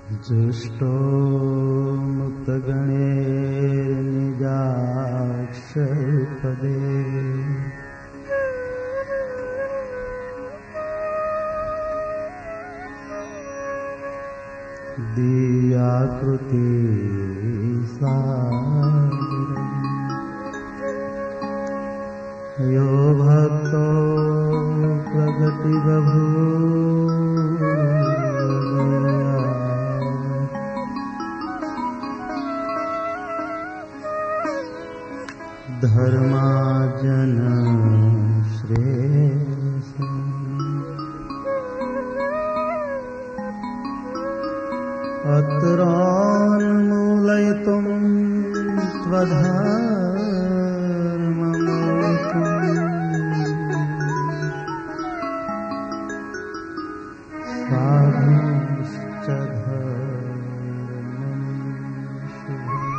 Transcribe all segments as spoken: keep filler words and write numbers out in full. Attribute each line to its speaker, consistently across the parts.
Speaker 1: जुष्टो मुक्तगणेर्निजाक्षरपदे दिव्याकृति यो भक्तो प्रगति बभू धर्माजन श्रेयस अत्रोन्मूलयितुं त्वधर्ममूर्तिम् साधुश्च धर्मं शुभम्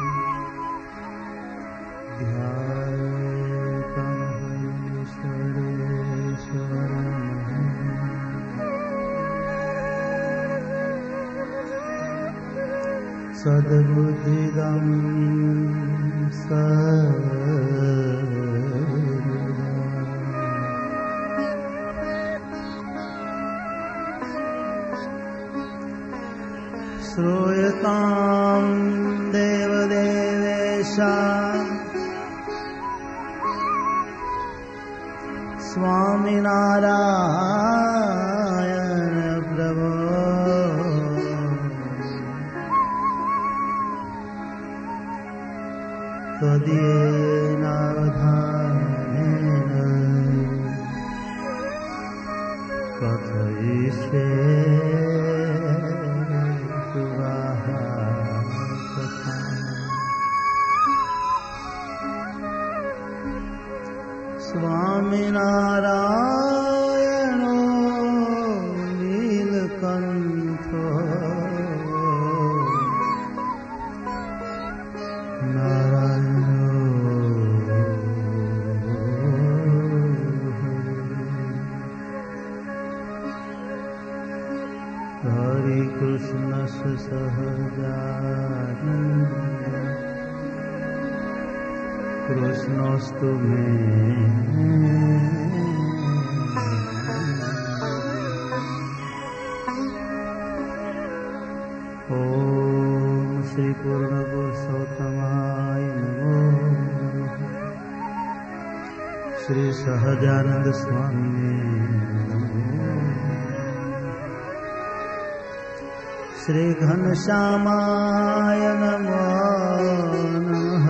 Speaker 1: सद्बुद्धिदं श्रूयतां देवदेवेश स्वामिनारायण प्रभो त्वदीयेनावधानेन कथयिष्ये सुवाः स्वामिनारायणो नीलकण्ठो हरे कृष्ण सहजानन्द कृष्णोऽस्तु मे ॐ श्री पूर्ण पुरुषोत्तमाय नमो श्री सहजानंद स्वामी श्री घनश्यामाय नमो नमः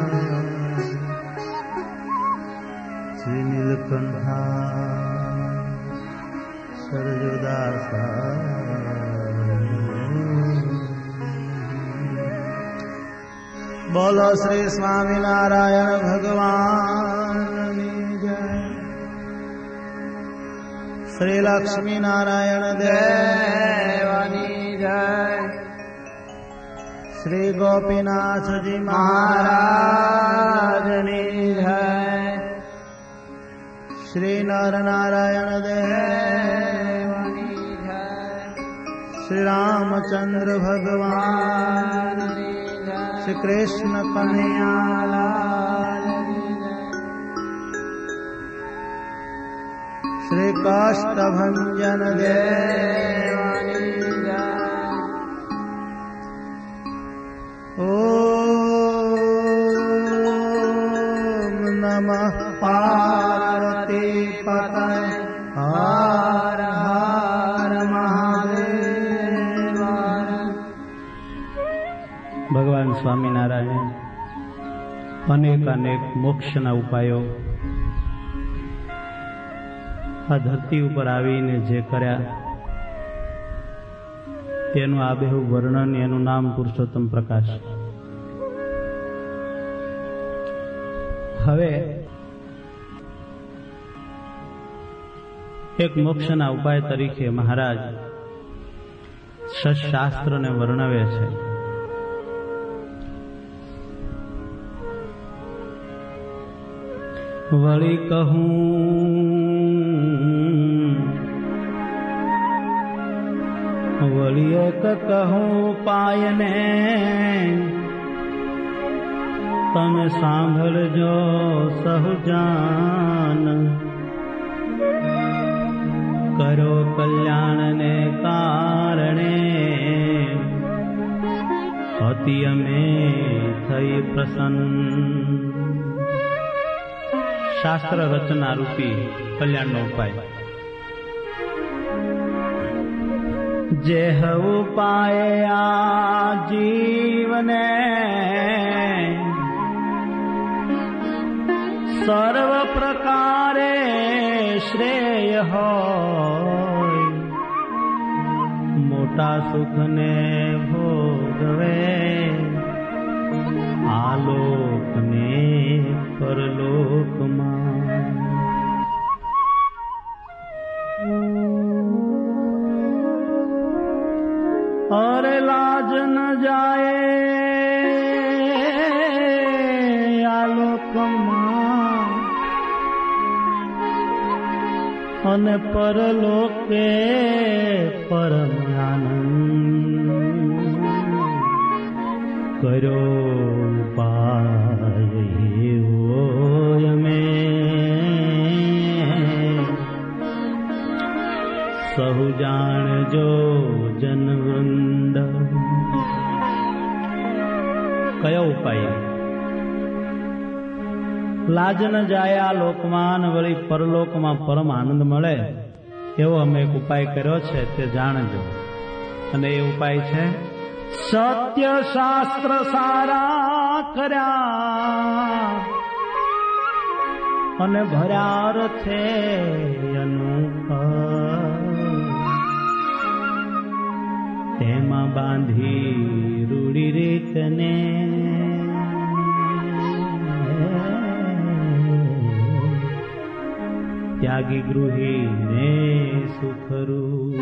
Speaker 1: श्री नीलकंठा सरजुदासा बोलो श्री स्वामी नारायण भगवान जय। श्री लक्ष्मी नारायण देवानी जय। श्री गोपीनाथ जी महाराज ने जय। श्री नर नारायण देवानी जय। श्री रामचंद्र भगवान श्री कृष्ण कन्हैया लाल श्री काष्ठभंजन देवानी ओम नमः पार्वती पतये हर हर महादेव। भगवान स्वामीनारायण अनेक अनेक मोक्षना उपायो आ धरती ઉપર આવીને જે કર્યા તેનું આબેહૂબ વર્ણન, એનું નામ પુરુષોત્તમ પ્રકાશ. હવે એક મોક્ષના ઉપાય તરીકે મહારાજ શાસ્ત્રને વર્ણવે છે. વળી કહું વળી એક કહું પાયને તમે સાંભળજો સહુજાન, કરો કલ્યાણને કારણે અતિ અમે થઈ પ્રસન્ન. શાસ્ત્ર રચના રૂપી કલ્યાણનો ઉપાય. જે ઉપાય આ જીવને સર્વ પ્રકારે શ્રેય હોય, મોટા સુખને ભોગવે આલોકને પરલોકમાં. અરે લાજ ન જાય આલોકમાં અને પરલોકે પરમ આનંદ. કર્યો ઉપાય એવો અમે સહુ જાણજો જનવૃંદ. કયો ઉપાય? લાજ ન જાય આ લોકમાં વળી પરલોકમાં પરમ આનંદ મળે એવો અમે એક ઉપાય કર્યો છે, તે જાણજો. અને એ ઉપાય છે સત્ય શાસ્ત્ર સારા કર્યા અને ભર્યા અર્થે અનુભવ, તેમાં બાંધી રૂડી રીતને ત્યાગી ગૃહીને સુખરૂપ,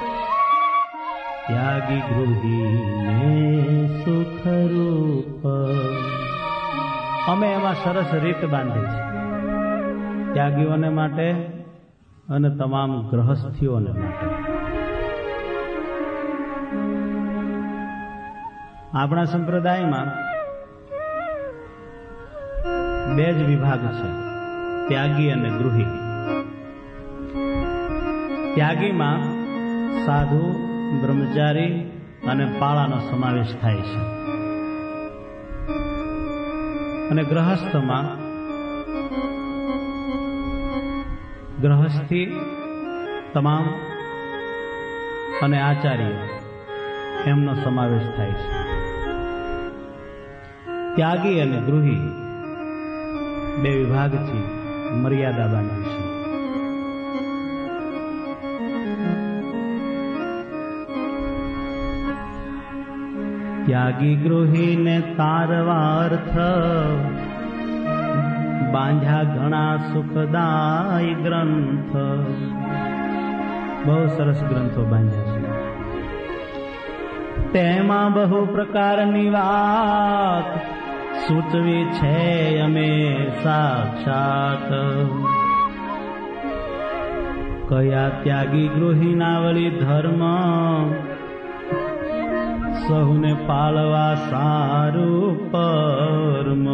Speaker 1: ત્યાગી ગૃહીને સુખરૂપ. અમે એમાં સરસ રીત બાંધી છે ત્યાગીઓને માટે અને તમામ ગ્રહસ્થીઓને માટે. આપણા સંપ્રદાયમાં બે જ વિભાગ છે, ત્યાગી અને ગૃહી. ત્યાગીમાં સાધુ, બ્રહ્મચારી અને પાળાનો સમાવેશ થાય છે. અને ગ્રહસ્થમાં ગ્રહસ્થી, તમામ અને આચાર્ય એમનો સમાવેશ થાય છે. ત્યાગી અને ગૃહી બે વિભાગથી મર્યાદા બાંધી છે. ત્યાગી ગૃહીને તારવાર્થ બાંધ્યા ઘણા સુખદાય ગ્રંથ. બહુ સરસ ગ્રંથો બાંધ્યા છે. તેમાં બહુ પ્રકારની વાત સૂચવી છે અમે સાક્ષાત. કયા ત્યાગી ગૃહીના વળી ધર્મ સહુને પાળવા સારું પરમ.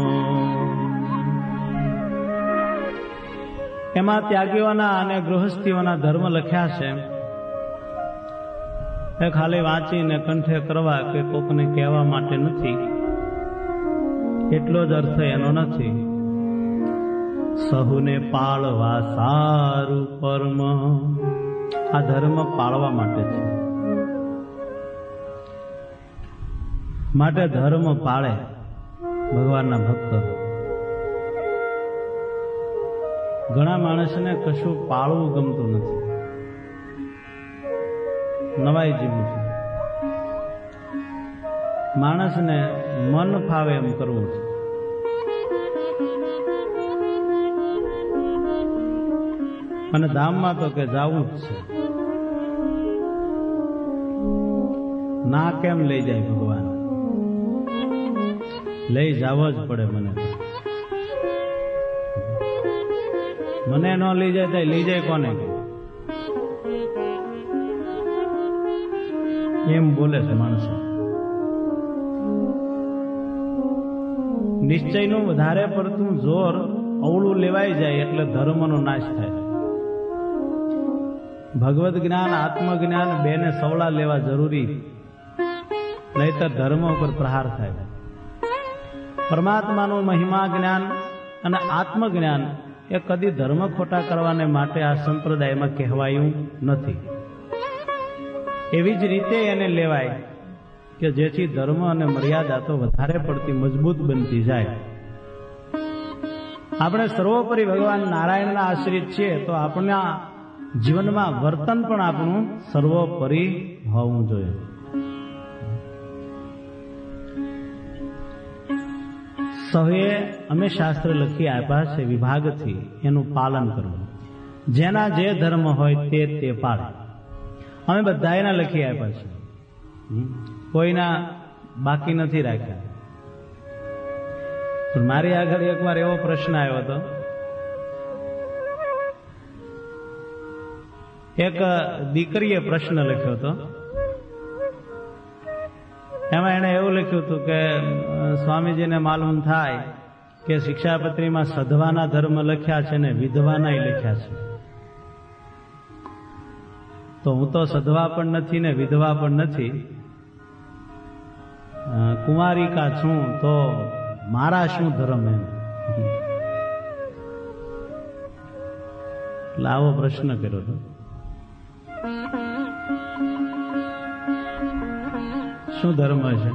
Speaker 1: એમાં ત્યાગીઓના અને ગૃહસ્થીઓના ધર્મ લખ્યા છે. એ ખાલી વાંચીને કંઠે કરવા કે કોકને કહેવા માટે નથી, એટલો જ અર્થ એનો નથી. સહુને પાળવા સારું પરમ, આ ધર્મ પાળવા માટે છે. માટે ધર્મ પાળે ભગવાનના ભક્તો. ઘણા માણસને કશું પાળવું ગમતું નથી, નવાઈ જેવું છે. માણસને મન ફાવે એમ કરવું છે. અને ધામમાં તો કે જાવું જ છે. ના કેમ લઈ જાય ભગવાન? લઈ જાવો જ પડે. મને મને ન લઈ જાય તો લઈ જાય કોને? એમ બોલે છે માણસ. નિશ્ચયનું વધારે પડતું જોર અવળું લેવાઈ જાય એટલે ધર્મનો નાશ થાય. ભગવદ જ્ઞાન આત્મજ્ઞાન બેને સવળા લેવા જરૂરી, નહીતર ધર્મ ઉપર પ્રહાર થાય. પરમાત્માનું મહિમા જ્ઞાન અને આત્મજ્ઞાન એ કદી ધર્મ ખોટા કરવાને માટે આ સંપ્રદાયમાં કહેવાયું નથી. એવી જ રીતે એને લેવાય કે જેથી ધર્મ અને મર્યાદા તો વધારે પડતી મજબૂત બનતી જાય. આપણે સર્વોપરી ભગવાન નારાયણના આશ્રિત છીએ તો આપણા જીવનમાં વર્તન પણ આપણું સર્વોપરી હોવું જોઈએ. સૌએ અમે શાસ્ત્ર લખી આપ્યા છે વિભાગથી, એનું પાલન કરવું. જેના જે ધર્મ હોય તે તે પાળે. અમે બધા એના લખી આપ્યા છે, કોઈના બાકી નથી રાખ્યા. પણ મારી આગળ એકવાર એવો પ્રશ્ન આવ્યો હતો. એક દીકરીએ પ્રશ્ન લખ્યો હતો. એમાં એને એવું લખ્યું હતું કે સ્વામીજીને માલુમ થાય કે શિક્ષાપત્રીમાં સધવાના ધર્મ લખ્યા છે ને વિધવાના લખ્યા છે. તો હું તો સધવા પણ નથી ને વિધવા પણ નથી, કુંવારિકા છું, તો મારા શું ધર્મ? એમ એટલે આવો પ્રશ્ન કર્યો હતો. શું ધર્મ છે?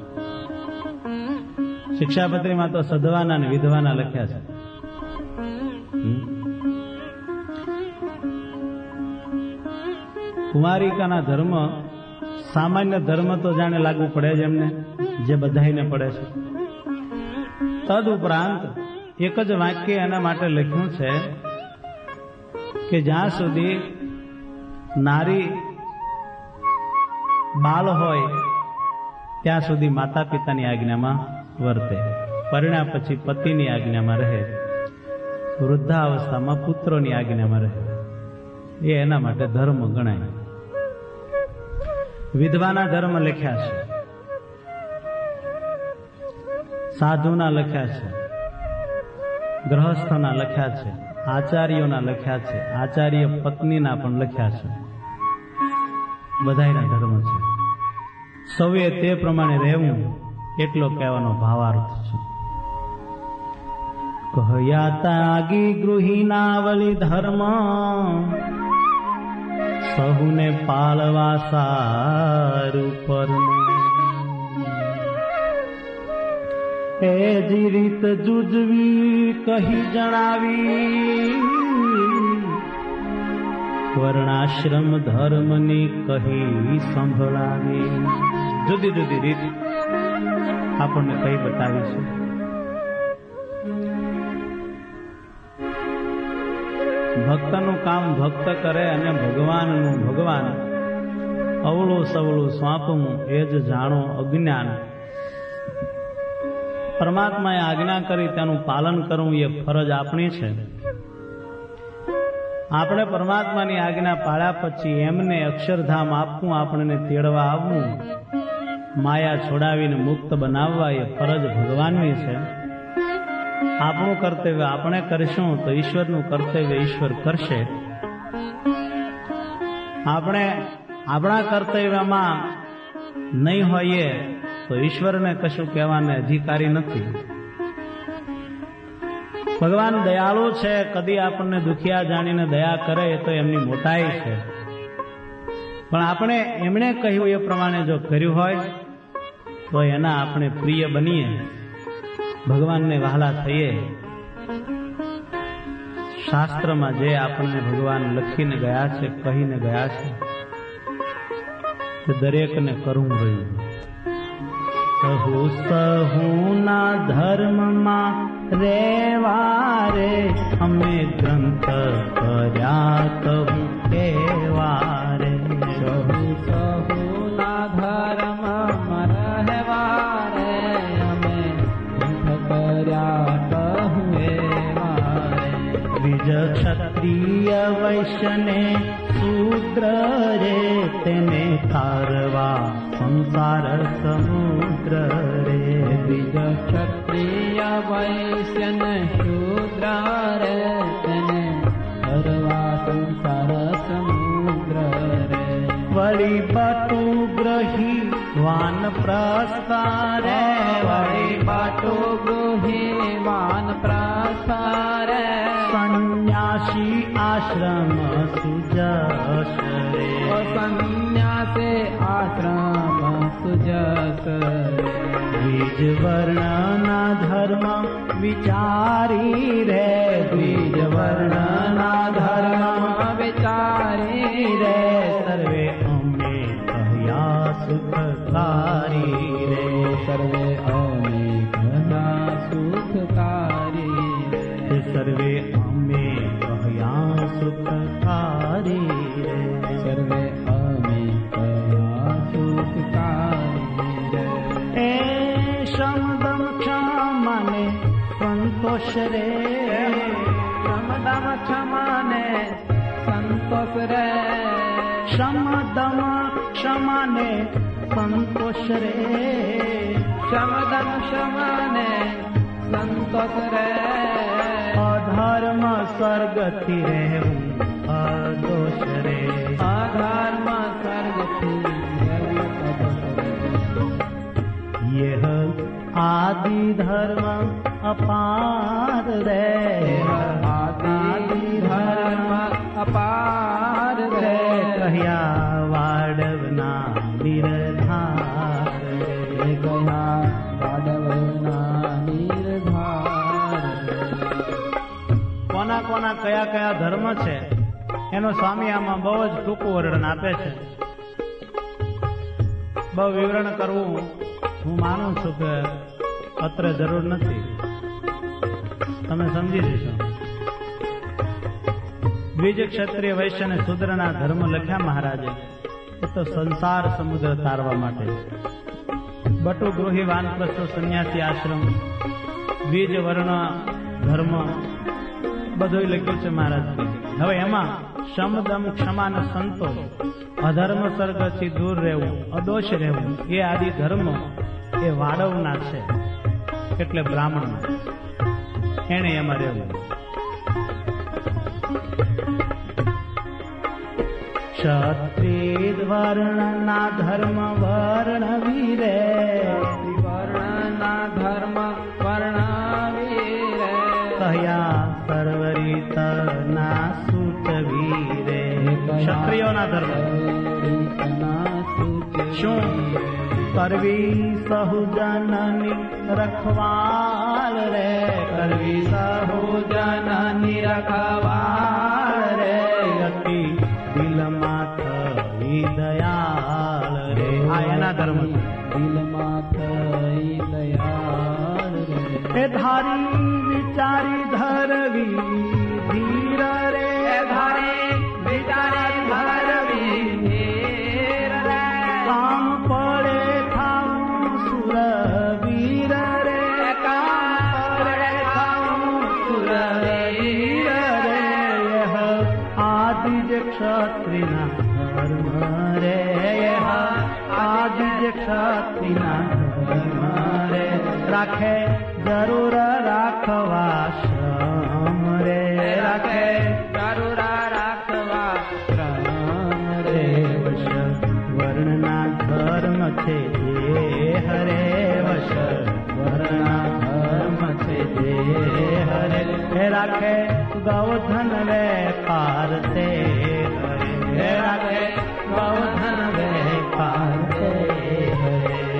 Speaker 1: શિક્ષાપત્રીમાં તો સધવાના ને વિધવાના લખ્યા છે. કુમારિકાના ધર્મ સામાન્ય ધર્મ તો જાણે લાગુ પડે જ એમને, જે બધાને પડે છે. તદ ઉપરાંત એક જ વાક્ય એના માટે લખ્યું છે કે જ્યાં સુધી નારી બાળ હોય ત્યાં સુધી માતા પિતાની આજ્ઞામાં વર્તે, પરિણા પછી પતિની આજ્ઞામાં રહે, વૃદ્ધાવસ્થામાં પુત્રોની આજ્ઞામાં રહે. એ એના માટે ધર્મ ગણાય. વિધવાના ધર્મ લખ્યા છે, સાધુના લખ્યા છે, ગ્રહસ્થના લખ્યા છે, આચાર્યોના લખ્યા છે, આચાર્ય પત્નીના પણ લખ્યા છે. બધાયના ધર્મ છે. સૌએ તે પ્રમાણે રહેવું એટલો કહેવાનો ભાવાર્થ છે. કહ્યા તાગી ગૃહિનાવલી ધર્મ સહુને પાળવા સારું પરમ. એ જ રીત જુજવી કહી જણાવી, વર્ણાશ્રમ ધર્મની કહી સંભળાવી. જુદી જુદી રીત આપણને કઈ બતાવી છે. ભક્તનું કામ ભક્ત કરે અને ભગવાનનું ભગવાન અવળું સવળું સ્વાપવું એ જ જાણો અજ્ઞાન. પરમાત્માએ આજ્ઞા કરી તેનું પાલન કરવું એ ફરજ આપણી છે. આપણે પરમાત્માની આજ્ઞા પાળ્યા પછી એમને અક્ષરધામ આપવું, આપણને તેડવા આવવું, માયા છોડાવીને મુક્ત બનાવવા એ ફરજ ભગવાનની છે. આપણું કર્તવ્ય આપણે કરીશું તો ઈશ્વરનું કર્તવ્ય ઈશ્વર કરશે. આપણે આપણા કર્તવ્યમાં નહીં હોઈએ તો ઈશ્વરને કશું કહેવાને અધિકારી નથી. ભગવાન દયાળુ છે, કદી આપણને દુખિયા જાણીને દયા કરે તો એમની મોટાઈ છે. પણ આપણે એમણે કહ્યું એ પ્રમાણે જો કર્યું હોય તો એના આપણે પ્રિય બનીએ, ભગવાનને વહાલા થઈએ. શાસ્ત્રમાં જે આપણને ભગવાન લખીને ગયા છે, કહીને ગયા છે, તે દરેકને કરવું રહ્યું. સહુ સહુના ધર્મમાં રેવા રે, અમે ગ્રંથ કર્યા કહું કેવા રે.
Speaker 2: સહુ સહુના ધર્મમાં રહેવા રે, અમે ગ્રંથ કર્યા કહું એવા રે.
Speaker 1: બીજ ક્ષત્રિય વૈશ્યને શૂદ્ર રે તેને તારવા સંસાર સમુદ્ર રે.
Speaker 2: દ્વિજ ક્ષત્રિય વૈશ્ય ને શૂદ્ર રે તેને તરવા સંસાર સમુદ્ર રે.
Speaker 1: વળી બટુ ગ્રહી વાન પ્રસ્તારે.
Speaker 2: વળી બટુ ગૃહી વાન પ્રસ્તારે.
Speaker 1: સંન્યાસી આશ્રમ સુજસ રે.
Speaker 2: સંન્યાસે આશ્રમ સુજસ રે.
Speaker 1: દ્વિજ વર્ણના ધર્મ વિચારી રે. દ્વિજ વર્ણના ધર્મ
Speaker 2: વિચારી રે.
Speaker 1: સર્વે અમે કહ્યા સુખકારી રે.
Speaker 2: સર્વે અમે કહ્યા સુખકારી રે.
Speaker 1: સર્વે અમે કહ્યા સુખકારી રે.
Speaker 2: સર્વે અમે કહ્યા સુખકારી રે.
Speaker 1: એ શમદમ ક્ષમાને સંતોષ રે.
Speaker 2: શમદમ ક્ષમાને સંતોષ રે.
Speaker 1: શમદમ ક્ષમાને સંતોષ રે.
Speaker 2: શમદમ ક્ષમાને સંતોષ રે.
Speaker 1: અધર્મ સ્વર્ગથી રહેવું અદોષ રે.
Speaker 2: અધર્મ સ્વર્ગથી રહેવું અદોષ રે.
Speaker 1: યહ આદિ ધર્મ અપાર રે.
Speaker 2: આદિ ધર્મ અપાર રે.
Speaker 1: કહ્યા વાડવના નિર્ધાર રે.
Speaker 2: ગયા વાડવના નિર્ધાર રે.
Speaker 1: કોના કોના કયા કયા ધર્મ છે એનો સ્વામી આમાં બહુ જ ટૂંકું વર્ણન આપે છે. બહુ વિવરણ કરવું હું માનું છું કે અત્રે જરૂર નથી, તમે સમજી જશો. દ્વિજ ક્ષત્રિય વૈશ્ય અને શૂદ્રના ધર્મ લખ્યા મહારાજે એ તો સંસાર સમુદ્ર તારવા માટે. બટુ ગૃહી વાનપ્રસ્થ સંન્યાસી આશ્રમ દ્વિજ વર્ણ ધર્મ બધું લખ્યું છે મહારાજ. હવે એમાં શમદમ ક્ષમા અને સંતોષ, અધર્મ સર્ગથી દૂર રહેવું, અદોષ રહેવું, એ આદિ ધર્મ એ વાડવના છે, એટલે બ્રાહ્મણ એને એમાં રહેવું. ક્ષત્રિય વર્ણના ધર્મ વર્ણવી રે.
Speaker 2: વર્ણના ધર્મ વર્ણવી રે.
Speaker 1: કહ્યા સર્વરીત ના સૂચવી રે. ક્ષત્રિયોના ધર્મ શું કરવી સહુજનની રખવાળ રે. કરવી સહુજનની રખવાળ રે. અતિ દિલમાં થઈ દયાળ રે. આ એના ધર્મ
Speaker 2: દિલમાં થઈ દયાળ રે.
Speaker 1: એ ધારી વિચારી ધરવી ધીર રે.
Speaker 2: ધારી વિચારી ધરવી ધીર રે.
Speaker 1: કામ પડે થાવું સુરવીર રે.
Speaker 2: કામ પડે થાવું સુરવીર રે.
Speaker 1: આદિ જ ક્ષત્રિના ધર્મ રે. આદિ જ ક્ષત્રિના ધર્મ રે. રાખે જરૂર રાખવા શ્રમ રે. રાખે
Speaker 2: જરૂર રાખવા શ્રમ રે.
Speaker 1: વશ વર્ણના ધર્મ છે જે હરે. વશ વર્ણના ધર્મ છે જે હરે. હે રાખે ગૌધન વેપાર તે હરે. હે રાખે ગૌધન વેપાર તે હરે.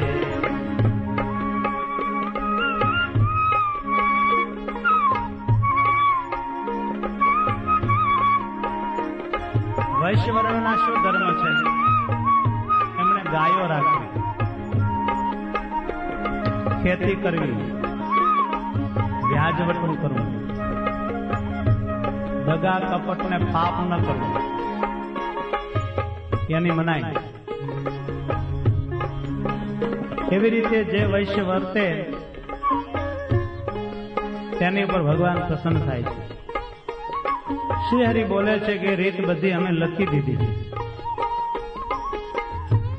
Speaker 1: વૈશ્ય વર્ણના શું ધર્મ છે? એમણે ગાયો રાખવી, ખેતી કરવી, વ્યાજવટું કરવું, દગા કપટ ને પાપ ન કરવું, એની મનાઈ. એવી રીતે જે વૈશ્ય વર્તે તેની ઉપર ભગવાન પ્રસન્ન થાય છે. શ્રી હરિ બોલે છે કે રીત બધી અમે લખી દીધી છે,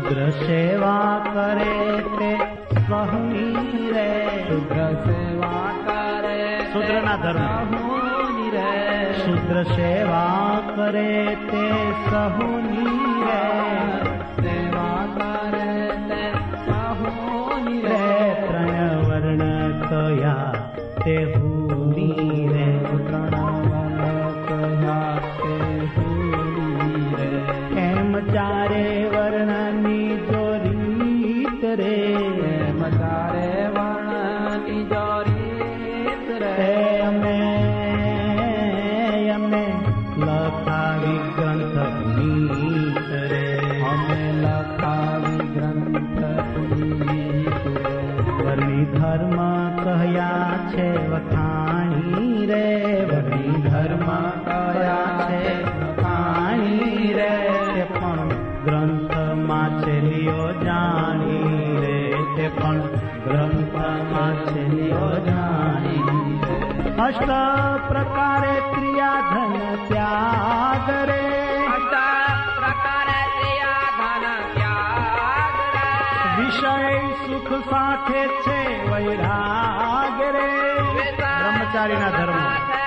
Speaker 1: શુદ્ર સેવા કરે તે સહુની રે
Speaker 2: શુદ્ર સેવા કરે
Speaker 1: શુદ્રના ધર્મ
Speaker 2: સહુની રે
Speaker 1: શુદ્ર સેવા કરે તે સહુની રે
Speaker 2: સેવા કરે તે સહુની
Speaker 1: રે
Speaker 2: રે
Speaker 1: ત્રણ વર્ણ કયા તે હુની રે એમ ચારે વર્ણની જો રીત રે
Speaker 2: એમ ચારે વર્ણની જો રીત રે
Speaker 1: અમે અમે લખાવી ગ્રંથ પુનીત રે
Speaker 2: અમે લખાવી ગ્રંથ પુનીત રે
Speaker 1: વર્ણી ધર્મ કહ્યા છે વખાણી રે વર્ણી ધર્મ કહ્યા છે વખાણી રે તે પણ ગ્રંથમાં છે લિયો જાણી રે તે પણ ગ્રંથમાં છે લિયો જાણી અષ્ટ પ્રકારે ક્રિયા ધન ત્યાગ રે
Speaker 2: અષ્ટ પ્રકારે ક્રિયા ધન ત્યાગ રે
Speaker 1: વિષય સુખ સાથે છે વૈરાગ રે બ્રહ્મચારીના ધર્મ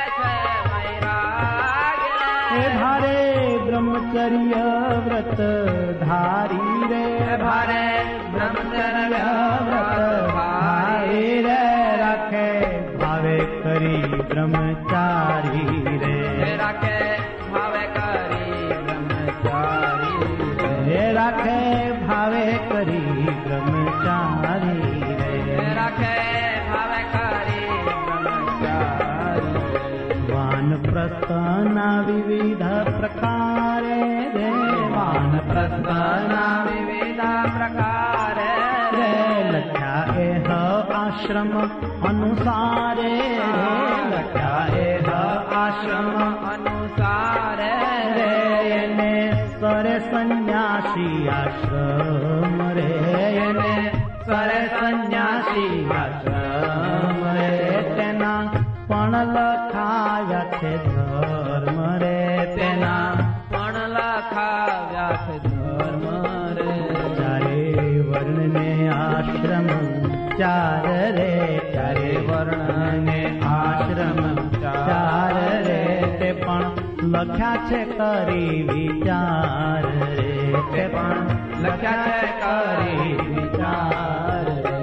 Speaker 1: હે ધારે બ્રહ્મચર્ય વ્રત ધારી રે
Speaker 2: ભારે બ્રહ્મચર્ય વ્રત
Speaker 1: ધારી રે રાખે ભાવે કરી બ્રહ્મચારી રે
Speaker 2: રાખે ભાવે કરી બ્રહ્મચારી રે
Speaker 1: રાખે ભાવે કરી બ્રહ્મચારી રે
Speaker 2: રાખે ભાવે કરી બ્રહ્મચારી
Speaker 1: વાનપ્રસ્થના વિવિધ પ્રકારે રે વાનપ્રસ્થના
Speaker 2: વિવિધ પ્રકારે
Speaker 1: રે લખ્યા એહ આશ્રમ અનુસારે રે લખ્યા એહ આશ્રમ
Speaker 2: અનુસારે
Speaker 1: રે એને સરે સંન્યાસી આશ્રમ રે એને સરે સંન્યાસી આશ્રમ રે તેના પણ લખાયા છે ધર્મ રે તેના
Speaker 2: પણ લખાવ્યા છે ધર્મ રે
Speaker 1: ચારે વર્ણને આશ્રમ ચાર રે ચારે વર્ણને આશ્રમ ચાર રે તે પણ લખ્યા છે કરી વિચાર રે તે પણ લખ્યા છે કરી વિચાર રે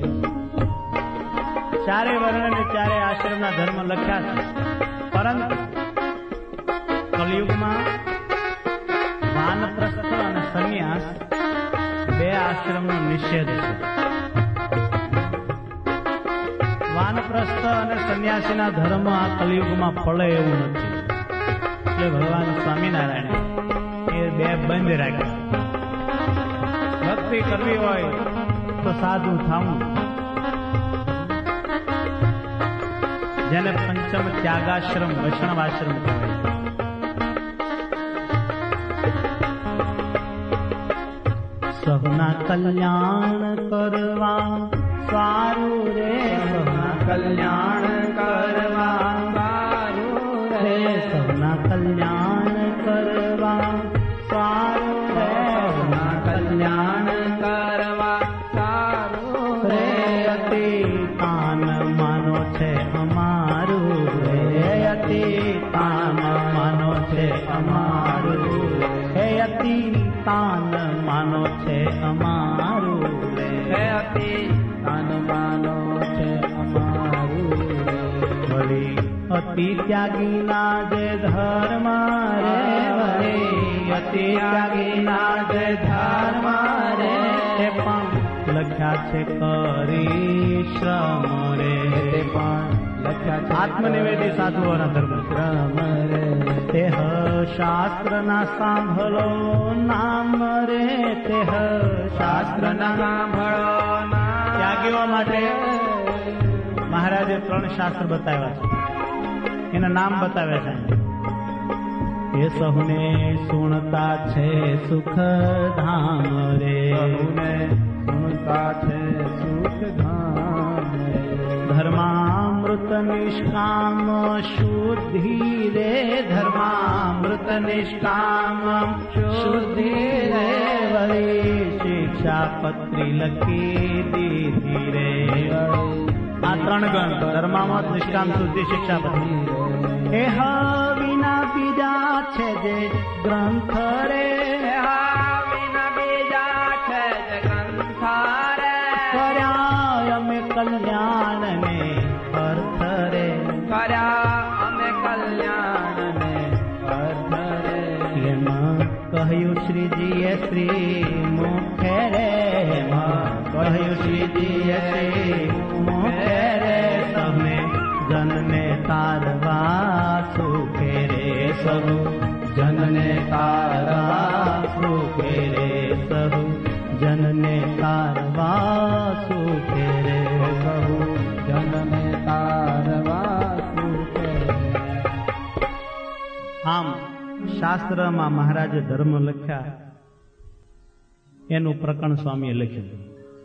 Speaker 1: ચારે વર્ણ અને ચારે આશ્રમના ધર્મ લખ્યા છે પરંતુ કલિયુગમાં વાનપ્રસ્થ અને સંન્યાસ બે આશ્રમનો નિષેધ છે. વાનપ્રસ્થ અને સંન્યાસીના ધર્મ આ કલિયુગમાં ફળે એવું નથી. એટલે ભગવાન સ્વામિનારાયણ એ બે બંધ રાખ્યા. ભક્તિ કરવી હોય તો સાધુ થાવું, જેને પંચમ ત્યાગાશ્રમ વૈષ્ણવાશ્રમ કહેવાય છે. સહુના કલ્યાણ કરવા સારું રે સહુના કલ્યાણ કરવા સારું રે સહુના કલ્યાણ કરવા સારું રે સહુના કલ્યાણ કરવા સારું રે અતિ તાન માનો છે અમારું રે અતિ તાન માનો છે અમારું હે અતિ તાન માનો છે અમારું
Speaker 2: હે અતિ તાન માનો છે અમારું
Speaker 1: વળી અતિ ત્યાગીના જે ધર્મ રે વળી અતિ ત્યાગીના જે ધર્મ રે તે પણ લખ્યા છે કરી શ્રમ રે તે પણ લખ્યા છે આત્મનિવેદી સાધુઓના ધર્મ શ્રમ રે તે શાસ્ત્રના સાંભળો નામ રે તે શાસ્ત્રના
Speaker 2: સાંભળો
Speaker 1: ત્યાગીઓ માટે મહારાજે ત્રણ શાસ્ત્ર બતાવ્યા છે, એના નામ બતાવ્યા છે. એ સહુને સુણતા છે સુખ ધામ રે
Speaker 2: સહુને સુણતા છે સુખ ધામ રે
Speaker 1: ધર્મામૃત ધર્મામૃત નિષ્કામ શુદ્ધિ રે ધર્મામૃત નિષ્કામ શુદ્ધિ રે વળી શિક્ષાપત્રી લખી દીધી રે. આ ત્રણ ગણ ધર્મામૃત નિષ્કામ શુદ્ધિ શિક્ષાપત્રી. એહ વિના બીજા છે જે ગ્રંથ રે,
Speaker 2: વિના બીજા છે જે ગ્રંથ રે,
Speaker 1: કર્યા અમે કલ્યાણ ને અર્થ રે,
Speaker 2: કર્યા અમે કલ્યાણ ને અર્થ રે.
Speaker 1: એમાં કહ્યું શ્રીજીએ શ્રી મુખે રે, એમાં કહ્યું શ્રીજીએ શ્રી મુખે રે, તમે જનને તારવા સુખે રે, સહુ જનને તારવા સુખે રે, સહુ જનને તારવા સુખે રે, સહુ
Speaker 2: જનને તારવા સુખે રે.
Speaker 1: આમ શાસ્ત્રમાં મહારાજે ધર્મ લખ્યા એનું પ્રકરણ સ્વામીએ લખ્યું.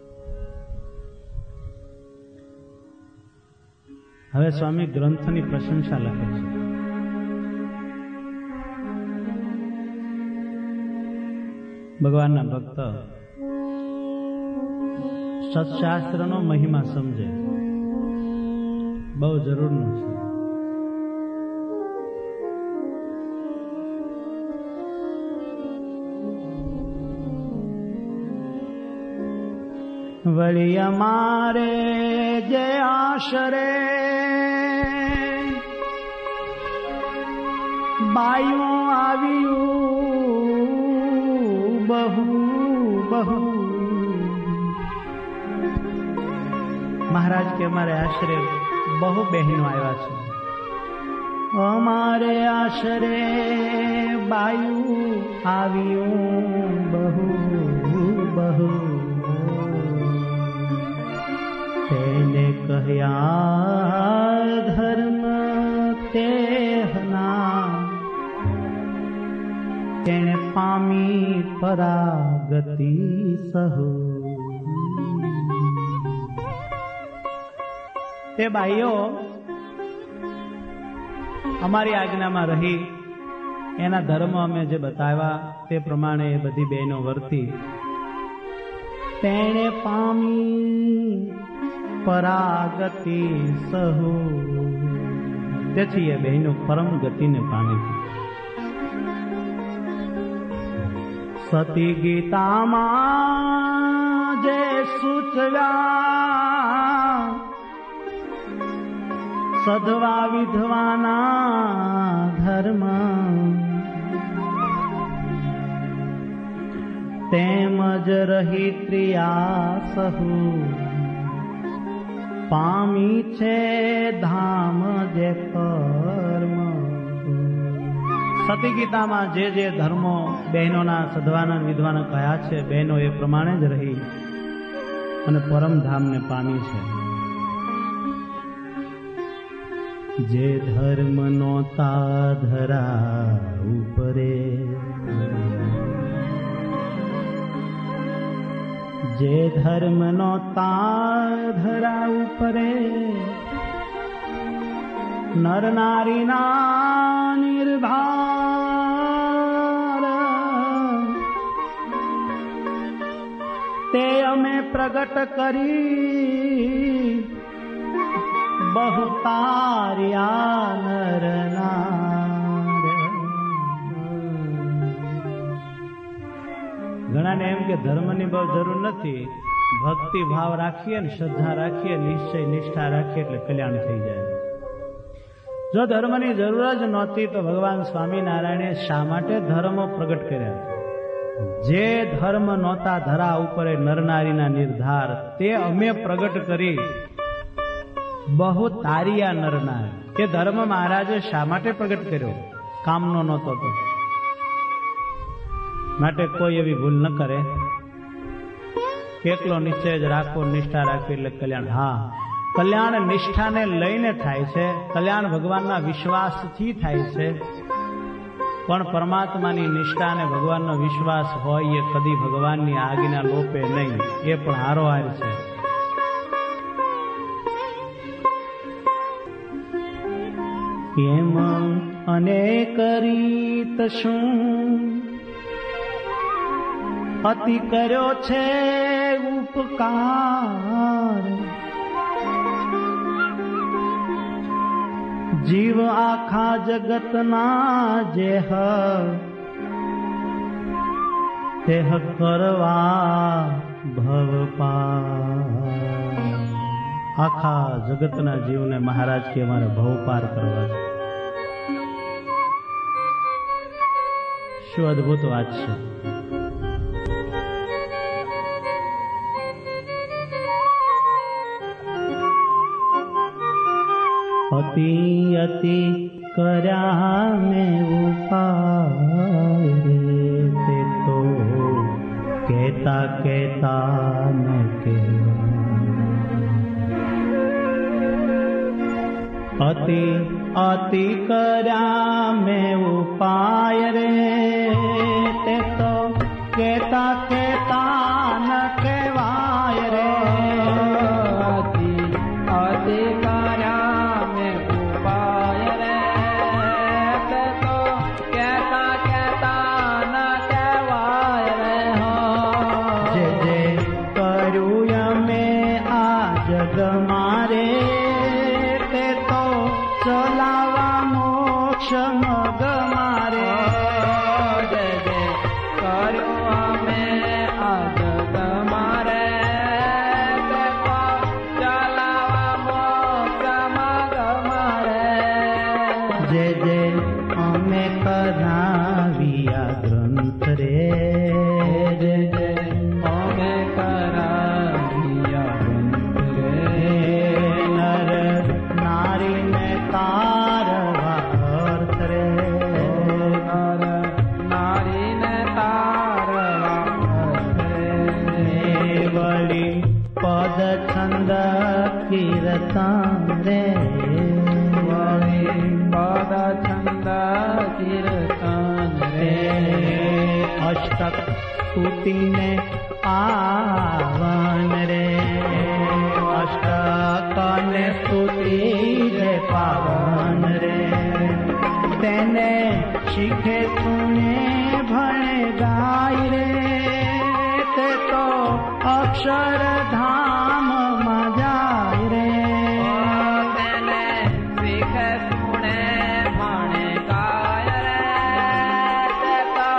Speaker 1: હવે સ્વામી ગ્રંથની પ્રશંસા લખે છે. ભગવાનના ભક્ત સત્શાસ્ત્રનો મહિમા સમજે, બહુ જરૂરનું છે. વળી અમારે જે આશરે બાયું આવ્યું બહુ બહુ. મહારાજ કે અમારે આશરે બહુ બહેનો આવ્યા છે. અમારે આશરે બાયું આવ્યું બહુ બહુ. તેને કહ્યા ધર્મ તેહના, તેને પામી પરાગતિ સહુ. તે બાઈઓ અમારી આજ્ઞામાં રહી એના ધર્મ અમે જે બતાવ્યા તે પ્રમાણે એ બધી બહેનો વર્તી, તેને પામી પરાગતિ સહુ. તેથી એ બહેનો પરમ ગતિને પામી. સતી ગીતામાં જે સૂચવ્યા સધવા વિધવાના ધર્મ, તેમજ રહી ત્રિયા સહુ પામી છે ધામ જે કર્મ. સતી ગીતામાં જે જે ધર્મો બહેનોના સધવાના વિધવાના કયા છે, બહેનો એ પ્રમાણે જ રહી અને પરમધામને પામી છે. જે ધર્મ નોતા ધરા ઉપરે, જે ધર્મ નોતા ધરા ઉપરે, નર નારીના નિર્ધાર, તે અમે પ્રગટ કરી બહુ તાર્યા નર નાર. ઘણાને એમ કે ધર્મની બહુ જરૂર નથી, ભક્તિ ભાવ રાખીએ ને શ્રદ્ધા રાખીએ, નિશ્ચય નિષ્ઠા રાખીએ એટલે કલ્યાણ થઈ જાય. જો ધર્મની જરૂર જ નહોતી તો ભગવાન સ્વામિનારાયણે શા માટે ધર્મો પ્રગટ કર્યા? જે ધર્મ નહોતા ધરા ઉપર નરનારીના નિર્ધાર, તે અમે પ્રગટ કરી બહુ તારિયા નરનાર. એ ધર્મ મહારાજે શા માટે પ્રગટ કર્યો? કામનો નહોતો તો. માટે કોઈ એવી ભૂલ ન કરે. કેટલો નિશ્ચય જ રાખો, નિષ્ઠા રાખવી એટલે કલ્યાણ. હા, કલ્યાણ નિષ્ઠાને લઈને થાય છે, કલ્યાણ ભગવાનના વિશ્વાસથી થાય છે. પણ પરમાત્માની નિષ્ઠા અને ભગવાનનો વિશ્વાસ હોય એ કદી ભગવાનની આજ્ઞા લોપે નહીં, એ પણ હારોહાર છે. એમ અનેક રીત શું અતિ કર્યો છે ઉપકાર, જીવ આખા જગતના જેહ તેહ કરવા ભવ પાર. આખા જગતના જીવને મહારાજ કે મારે ભવ પાર કરવા છે. શું અદભુત વાત છે. અતિ અતિ કર્યા મેં ઉપાય તે તો કહેતા કહેતા ન કહેવાય. અતિ અતિ કર્યા મેં ઉપાય રે તે તો કહેતા કહેતા ન કહેવાય રે.
Speaker 2: અતિ અતિ કર્યા મેં ઉપાય રે તે તો કહેતા કહેતા ન કહેવાય રે.
Speaker 1: જે જે કર્યું અમે આ જગ મારે તે તો ચલાવા મોક્ષ મગ મારે.
Speaker 2: જે જે કર્યું અમે આ જગ મારે તે તો ચલાવા મોક્ષ મગ મારે.
Speaker 1: જે જે અમે કરાવ્યા ગ્રંથ રે
Speaker 2: જે જે અમે કરાવ્યા ગ્રંથ રે.
Speaker 1: નર નારીને તારવા અર્થ રે.
Speaker 2: નર નારીને તારવા અર્થ રે.
Speaker 1: વળી પદ છંદ કીર્તન રે.
Speaker 2: વળી પદ છંદ કીર્તન રે.
Speaker 1: અષ્ટક સ્તુતિને પાવન રે. અષ્ટક ને સ્તુતિ જે પાવન રે. તેને શીખે સુને ભણે ગાય રે તે તો અક્ષરધામ માં જાય રે.
Speaker 2: તેને શીખે સુણે ભણે ગાય રે તે તો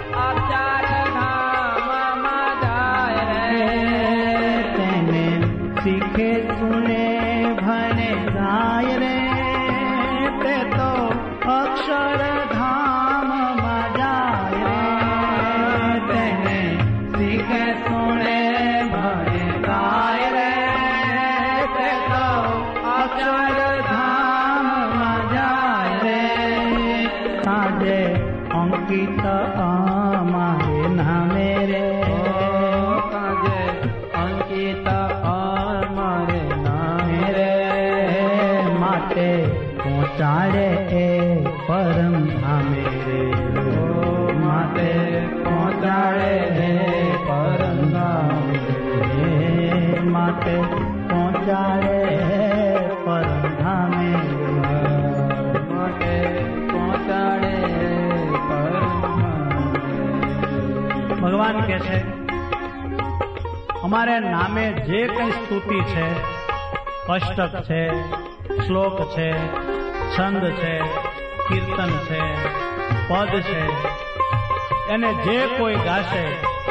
Speaker 2: અક્ષરધામમાં જાય રે.
Speaker 1: તેને શીખે સુને ભણે ગાય રે તે તો અક્ષરધામ માં જાય રે. તેને શીખે સુને ભણે ગાય રે તે તો અક્ષરધામ માં જાય રે. સાજે અંકિત અમારે નામે રે.
Speaker 2: કાજે અંકિત અમારે નામે રે.
Speaker 1: માટે પહોંચાડે એ પરમ ધામે રે. માટે પહોંચાડે એ પરમ ધામે રે. માટે પહોંચાડે પરમ ધામે રે.
Speaker 2: માટે પહોંચાડે પરમ ધામે.
Speaker 1: ભગવાન કહે છે અમારે નામે જે કઈ સ્તુતિ છે, અષ્ટક છે, શ્લોક છે, છંદ છે, કીર્તન છે, પદ છે, એને જે કોઈ ગાશે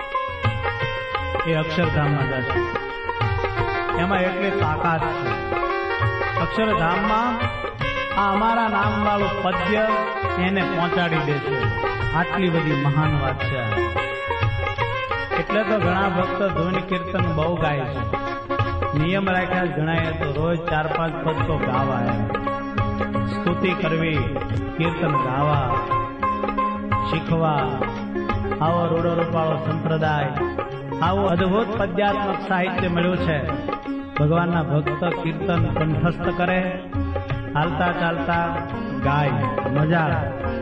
Speaker 1: એ અક્ષરધામમાં જશે. એમાં એટલી તાકાત છે. અક્ષરધામમાં આ અમારા નામ વાળું પદ્ય એને પહોંચાડી દે છે. આટલી બધી મહાન વાત છે. એટલે તો ઘણા ભક્તો ધૂન કીર્તન બહુ ગાય છે. નિયમ રાખ્યા ગણાય તો રોજ ચાર પાંચ પદ તો ગાવા, સ્તુતિ કરવી, કીર્તન ગાવા, શીખવા. આવો રૂડો રૂપાળો સંપ્રદાય, આવું અદભુત પદ્યાત્મક સાહિત્ય મળ્યું છે. ભગવાનના ભક્ત કીર્તન કંઠસ્થ કરે, હાલતા ચાલતા ગાય, મજા.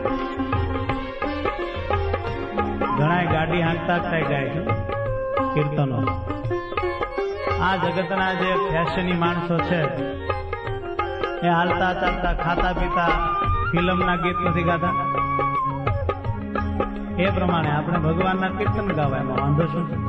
Speaker 1: ઘણા ગાડી હાંકતા થાય ગાય છે કીર્તનો. આ જગતના જે ફેશની માણસો છે એ હાલતા ચાલતા ખાતા પીતા ફિલ્મના ગીત નથી ગાતા એ પ્રમાણે આપણે ભગવાનના કીર્તન ગાવા એમાં વાંધો શું છે?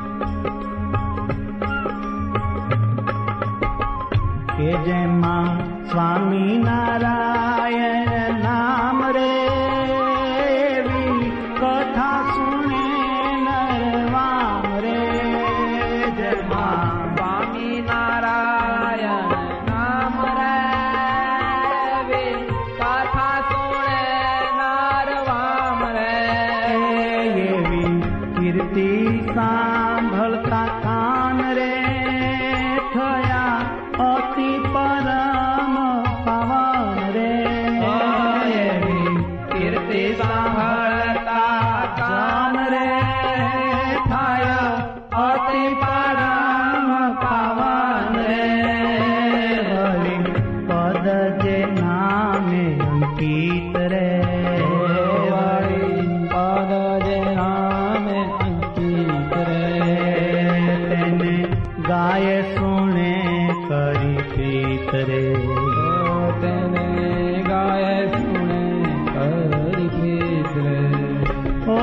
Speaker 1: કે જેમાં સ્વામી નારાયણ નામ રે એવી કથા સુને નરવામ રે જેમાં
Speaker 2: સ્વામી નારાયણ નામ રે એવી કથા સુણે નરવામ રે
Speaker 1: એવી કીર્તિ સાંભળતા કાન રે થયા અતિ પરમ પાવન રે
Speaker 2: એવી કીર્તિ સાંભળતા કાન રે
Speaker 1: થયા અતિ પરમ પાવન રે વળી પદ જે નામે અંકિત રે
Speaker 2: વળી પદ જે નામે અંકિત રે
Speaker 1: તેને ગાય સુણે કરી પ્રીત રે
Speaker 2: તેને ગાય સુણે કરી પ્રીત રે
Speaker 1: ઓ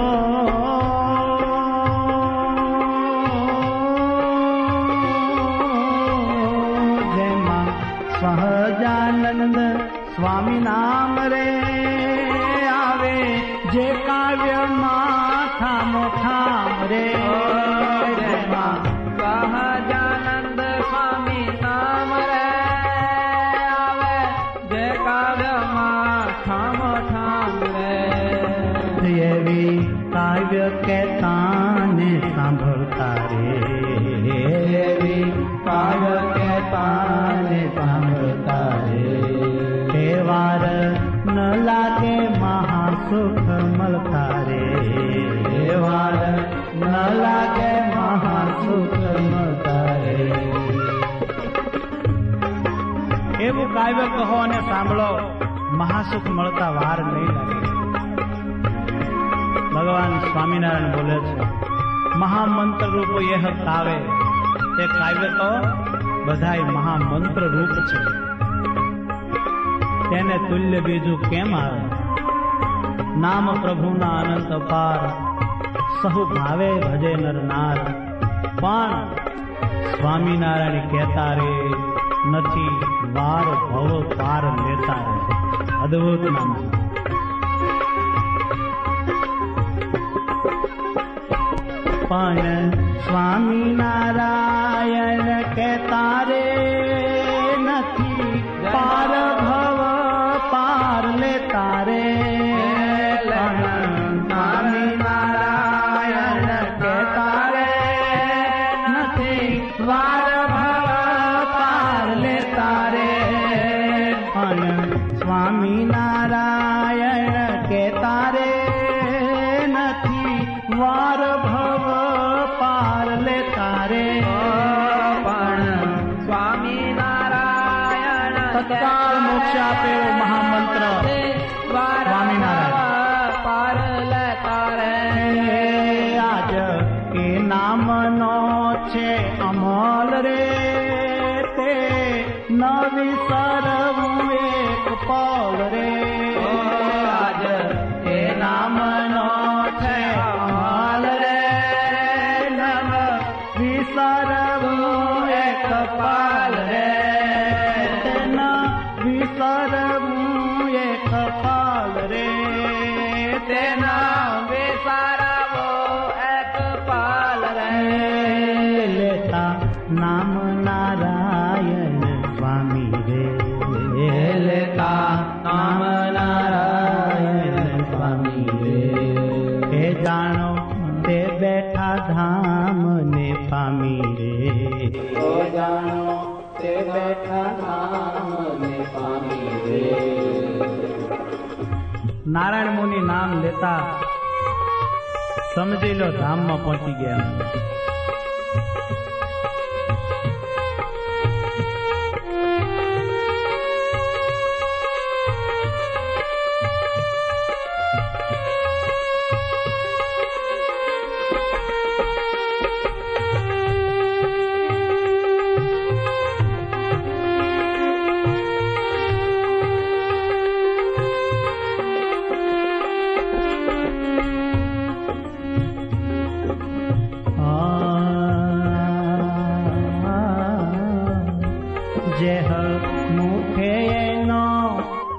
Speaker 1: જેમાં સહજાનંદ સ્વામી નામ રે આવે જે કાવ્યમાં ઠામો ઠામ રે જેમાં
Speaker 2: સહજાનંદ સ્વામી નામ રે આવે જે કાવ્યમાં ઠામ ઠામ રે
Speaker 1: એવી કાવ્ય કહેતાને સાંભળતા રે એવી કાવ્ય કહેતાને સાંભળતા રે એ વાર ન લાગે મહાસુખ મળતા રે એ વાર ન લાગે મહાસુખ મળતા રે એવું કાવ્ય કહો અને સાંભળો મહાસુખ મળતા વાર નહીં લાગે. ભગવાન સ્વામિનારાયણ બોલે છે મહામંત્ર રૂપ એ કાવે એ કાવ્ય તો બધાય મહામંત્ર રૂપ છે તેને તુલ્ય બીજું કેમ આવે નામ પ્રભુના અનંત પાર સહુ ભાવે ભજે નર નાર પણ સ્વામિનારાયણ કહેતા રે નથી વાર ભવ પાર લેતા રે અદભુત નામ છે. પણ સ્વામિનારાયણ કહેતા રે નથી પાર ભવ પાર લેતા રે સ્વામિનારાયણ કહેતા રે નથી વાર ભવ પાર લેતા રે પણ સ્વામિનારાયણ કહેતા રે નથી વાર ભવ પાર લેતા રે
Speaker 2: પણ સ્વામિનારાયણ
Speaker 1: તત્કાળ મોક્ષ આપેલો મહામંત્ર સ્વામિનારાયણ
Speaker 2: પાર લેતા રે
Speaker 1: આજ એ નામનો છે અમલ રે તે નવી સરવું એક પલ રે આજ એ નામનો છે અમલ રે નવ વિસરવું એક પલ રે તેના વિસરવું એક પલ રે તેના
Speaker 2: વિસારવો એક પાલ રે
Speaker 1: લેતા નામ નારાયણ સ્વામી રે લેતા નામ નારાયણ સ્વામી રે એ જાણો તે બેઠા ધામ ને પામી રે ઓ જાણો તે બેઠા ધામ ને પામી રે. નારાયણ મુનિ નામ લેતા સમજી લો ધામમાં પહોંચી ગયા.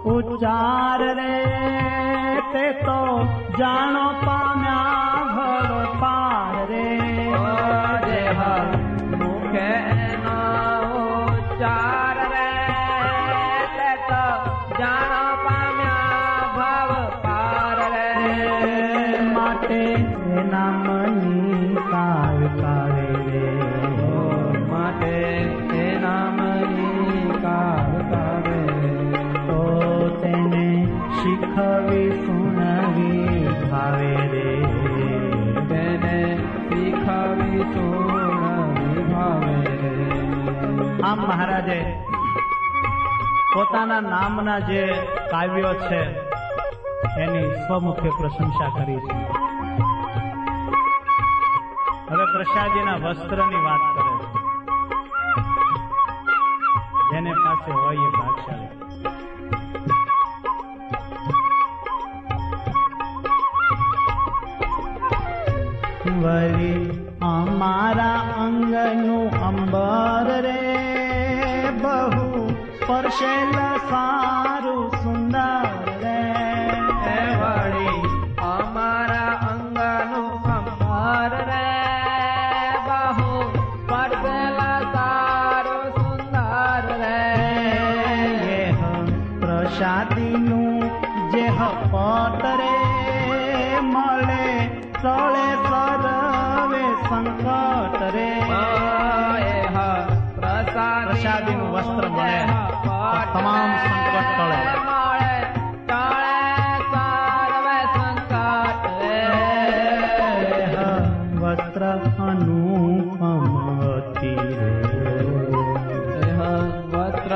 Speaker 1: उच्चार रे ते तो जानो पाम्या भव पार रे
Speaker 2: देह मुखे नो उच्चार रे ते तो जानो पाम्या भव पार रे
Speaker 1: माटे नामनी काल कावे रे
Speaker 2: माटे नामनी काल कावे
Speaker 1: तो तेने शिखवी सुनवी भावे रे
Speaker 2: તેને શીખવી સુણવી ભાવે
Speaker 1: આમ મહારાજે પોતાના નામના જે કાવ્યો છે એની સ્વમુખે પ્રશંસા કરી છે. હવે પ્રસાદીના વસ્ત્રની વાત કરે છે. જેને પાસે હોય એ ભાગશાળી. વળી અમારા અંગનું અંબર રે બહુ સ્પર્શેલ સારું સુંદર રે
Speaker 2: વળી અમારા અંગનું અંબર રે બહુ સ્પર્શેલા સારું સુંદર રે
Speaker 1: પ્રસાદીનું જે પટ રે મળે સળે સરવે સંકટ રે પ્રસાદીનું વસ્ત્ર મળે તમામ સંકટ ટળે વસ્ત્ર અનુપમતી રે
Speaker 2: વસ્ત્ર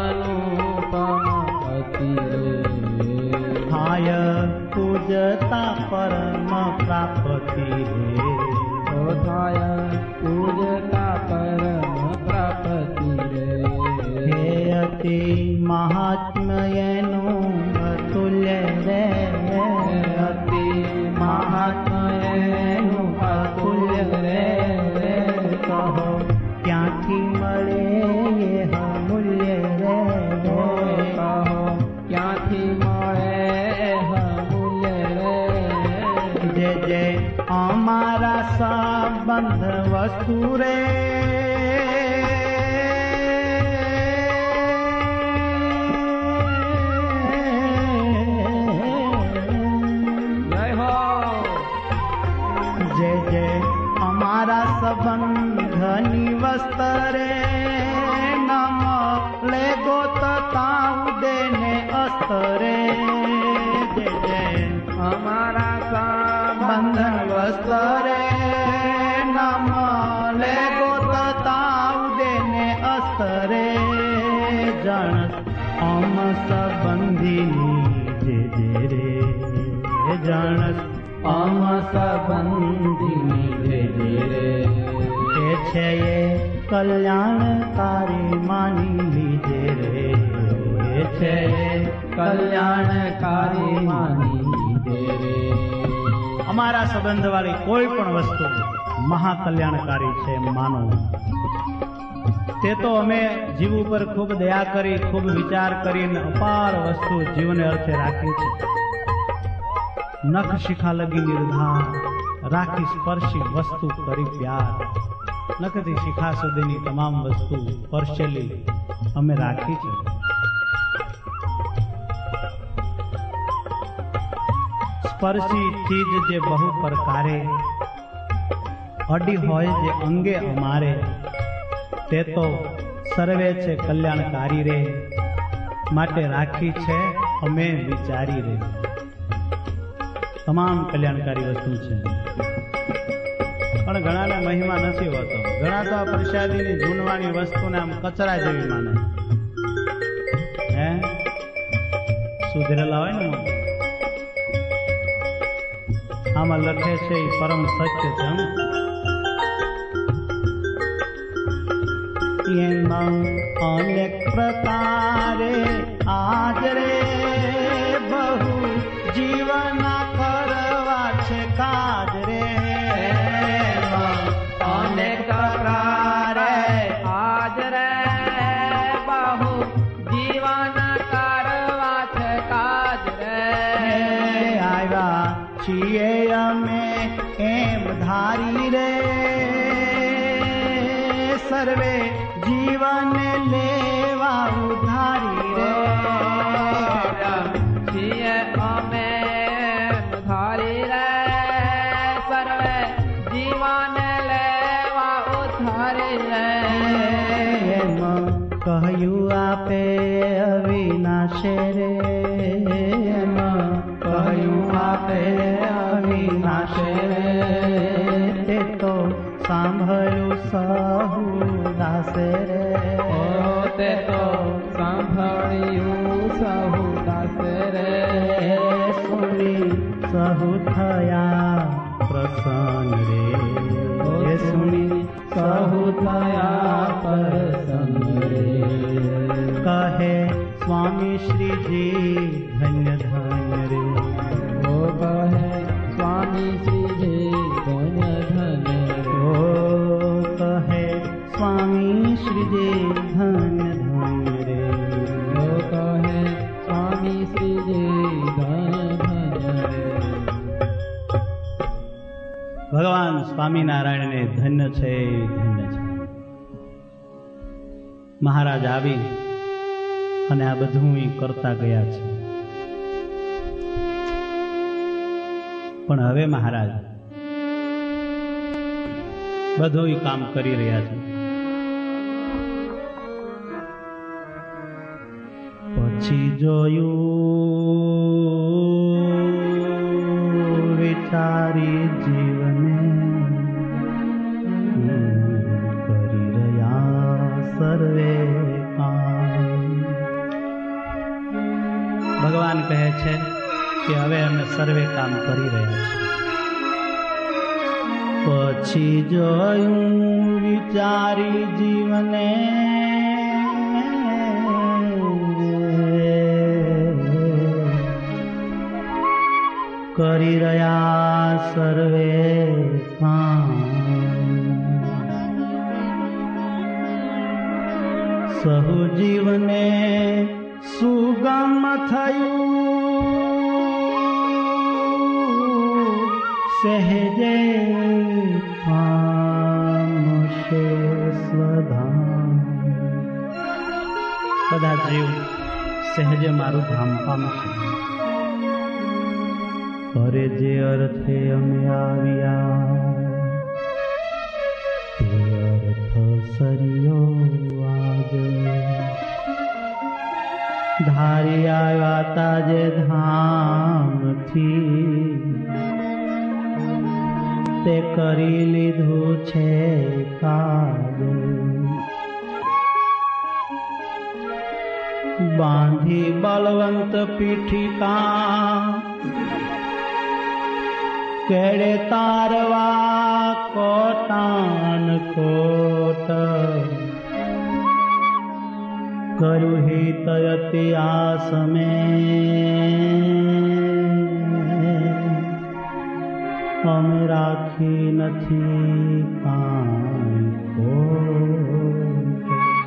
Speaker 2: અનુપમતી રે
Speaker 1: થાય પૂજતા પરમ પ્રાપ્તિ રે
Speaker 2: થાય પૂજતા પરમ પ્રાપ્તિ રે
Speaker 1: હે અતિ મહાત્મ્યનું અતુલ્ય રે
Speaker 2: અતિ મહાત્મ્યનું અતુલ્ય રે
Speaker 1: કહો ક્યાંથી મળે એ મૂલ્ય રે
Speaker 2: કહો ક્યાંથી મળે મૂલ્ય રે
Speaker 1: જે જે અમારા સંબંધ વસ્તુ રે જે જે અમારા સંબંધની વસ્તરે નમ લે ગોતતા ઉદે ને અસ્તરે જે જે
Speaker 2: અમારા
Speaker 1: બંધન વસ્તરે નમ લે ગોતતા ઉદે ને અસ્તરે જણ અમ સંબંધીની જે જે રે જણ
Speaker 2: અમ સંબંધીની જે જે રે
Speaker 1: એ છે એ કલ્યાણકારી માની લીજે રે એ છે એ
Speaker 2: કલ્યાણકારી માની લીધે રે
Speaker 1: અમારા સંબંધ વાળી કોઈ પણ વસ્તુ મહાકલ્યાણકારી છે માનો. તે તો અમે જીવ ઉપર ખૂબ દયા કરી ખૂબ વિચાર કરીને અપાર વસ્તુ જીવને અર્થે રાખી છે. નખ શિખા લગી નિર્ધાર રાખી સ્પર્શી વસ્તુ કરી પ્યાર. નખથી શિખા સુધીની તમામ વસ્તુ સ્પર્શેલી અમે રાખી છે. સ્પર્શી ચીજ જે બહુ પ્રકારે અડી હોય જે અંગે અમારે તે તો સર્વે છે કલ્યાણકારી રે માટે રાખી છે અમે વિચારી રે. તમામ કલ્યાણકારી વસ્તુ છે પણ ઘણાને મહિમા નથી હોતો. ઘણા તો આ પ્રસાદીની જૂનવાણી વસ્તુને આમ કચરા જેવી માને. હે સુધરેલા હોય ને આમાં લખે છે એ પરમ સત્ય છે. એમાં અનેક પ્રકારે આજ રે બહુ જીવના કરવા છે કાજ રે.
Speaker 2: અનેક પ્રકારે આજ રે બહુ જીવન કરવા છે
Speaker 1: છીએ અમે એમ ધારી રે સર્વે જીવન લેવા ઉધારી રે
Speaker 2: છીએ અમે ધારી રે સર્વે જીવન લેવા ઉધારી રે
Speaker 1: એમ કહ્યું આપે અવિનાશે રે એમ કહ્યું આપે અવિનાશે રે તે તો સાંભળ્યું સહુ દાસે રે
Speaker 2: તે તો સાંભળ્યું સહુ દાસે રે
Speaker 1: સુની સહુ થયા પ્રસન્ન રે સુની સહુ થયા પ્રસન્ન રે કહે સ્વામી શ્રીજી ધન્ય ધન્ય રે
Speaker 2: ઓ કહે સ્વામી શ્રીજી ધન્ય ધન્ય
Speaker 1: ઓ કહે સ્વામી શ્રીજી ધન્ય ધન્ય રે
Speaker 2: ઓ કહે સ્વામી શ્રીજી ધન્ય ધન્ય રે
Speaker 1: ભગવાન સ્વામિનારાયણને ધન્ય છે ધન્ય છે. મહારાજ આવી અને આ બધું કરતા ગયા છે, પણ હવે મહારાજ બધું કામ કરી રહ્યા છે. પછી જોયું વિચારી જીવને કરી રહ્યા સર્વે કામ. ભગવાન કહે છે કે હવે અમે સર્વે કામ કરી રહ્યા છીએ. પછી જોયું વિચારી જીવને કરી રહ્યા સર્વે કામ. સહુ જીવને સુગમ થયું સહેજે પામશે સ્વધામ. બધા જીવ સહેજે મારું ધામ પામશે. અરે જે અર્થે અમે આવ્યા તે અર્થ સરિયો આજ ધારી આવ્યા તાજે ધામથી તે કરી લીધું છે કાજ. બાંધી બલવંત પીઠિકા કેડે તારવા કોટાન કોટ. કર્યું હિત અતિ આસમે અમે રાખી નથી કાંઈ ખોટ.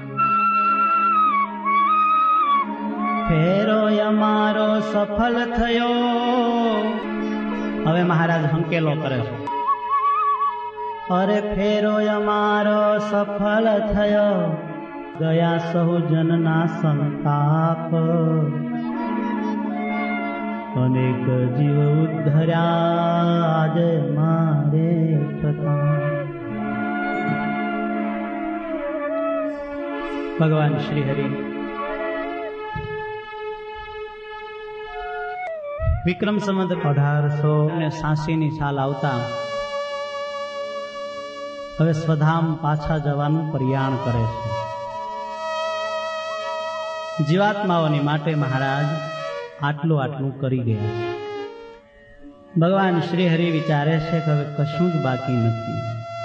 Speaker 1: ફેરો અમારો સફળ થયો. હવે મહારાજ હંકેલો કરે છે. અરે ફેરો અમારો સફળ થયો ગયા સહુ જનના સંતાપ. અનેક જીવ ઉદ્ધર્યા આજે મારે પ્રતાપ. ભગવાન શ્રી હરિ વિક્રમ સંવત અઢારસો ને સાસી ની સાલ આવતા હવે સ્વધામ પાછા જવાનું પ્રયાણ કરે છે. જીવાત્માઓની માટે મહારાજ આટલું આટલું કરી ગયા છે. ભગવાન શ્રી હરિ વિચારે છે કે હવે કશું જ બાકી નથી.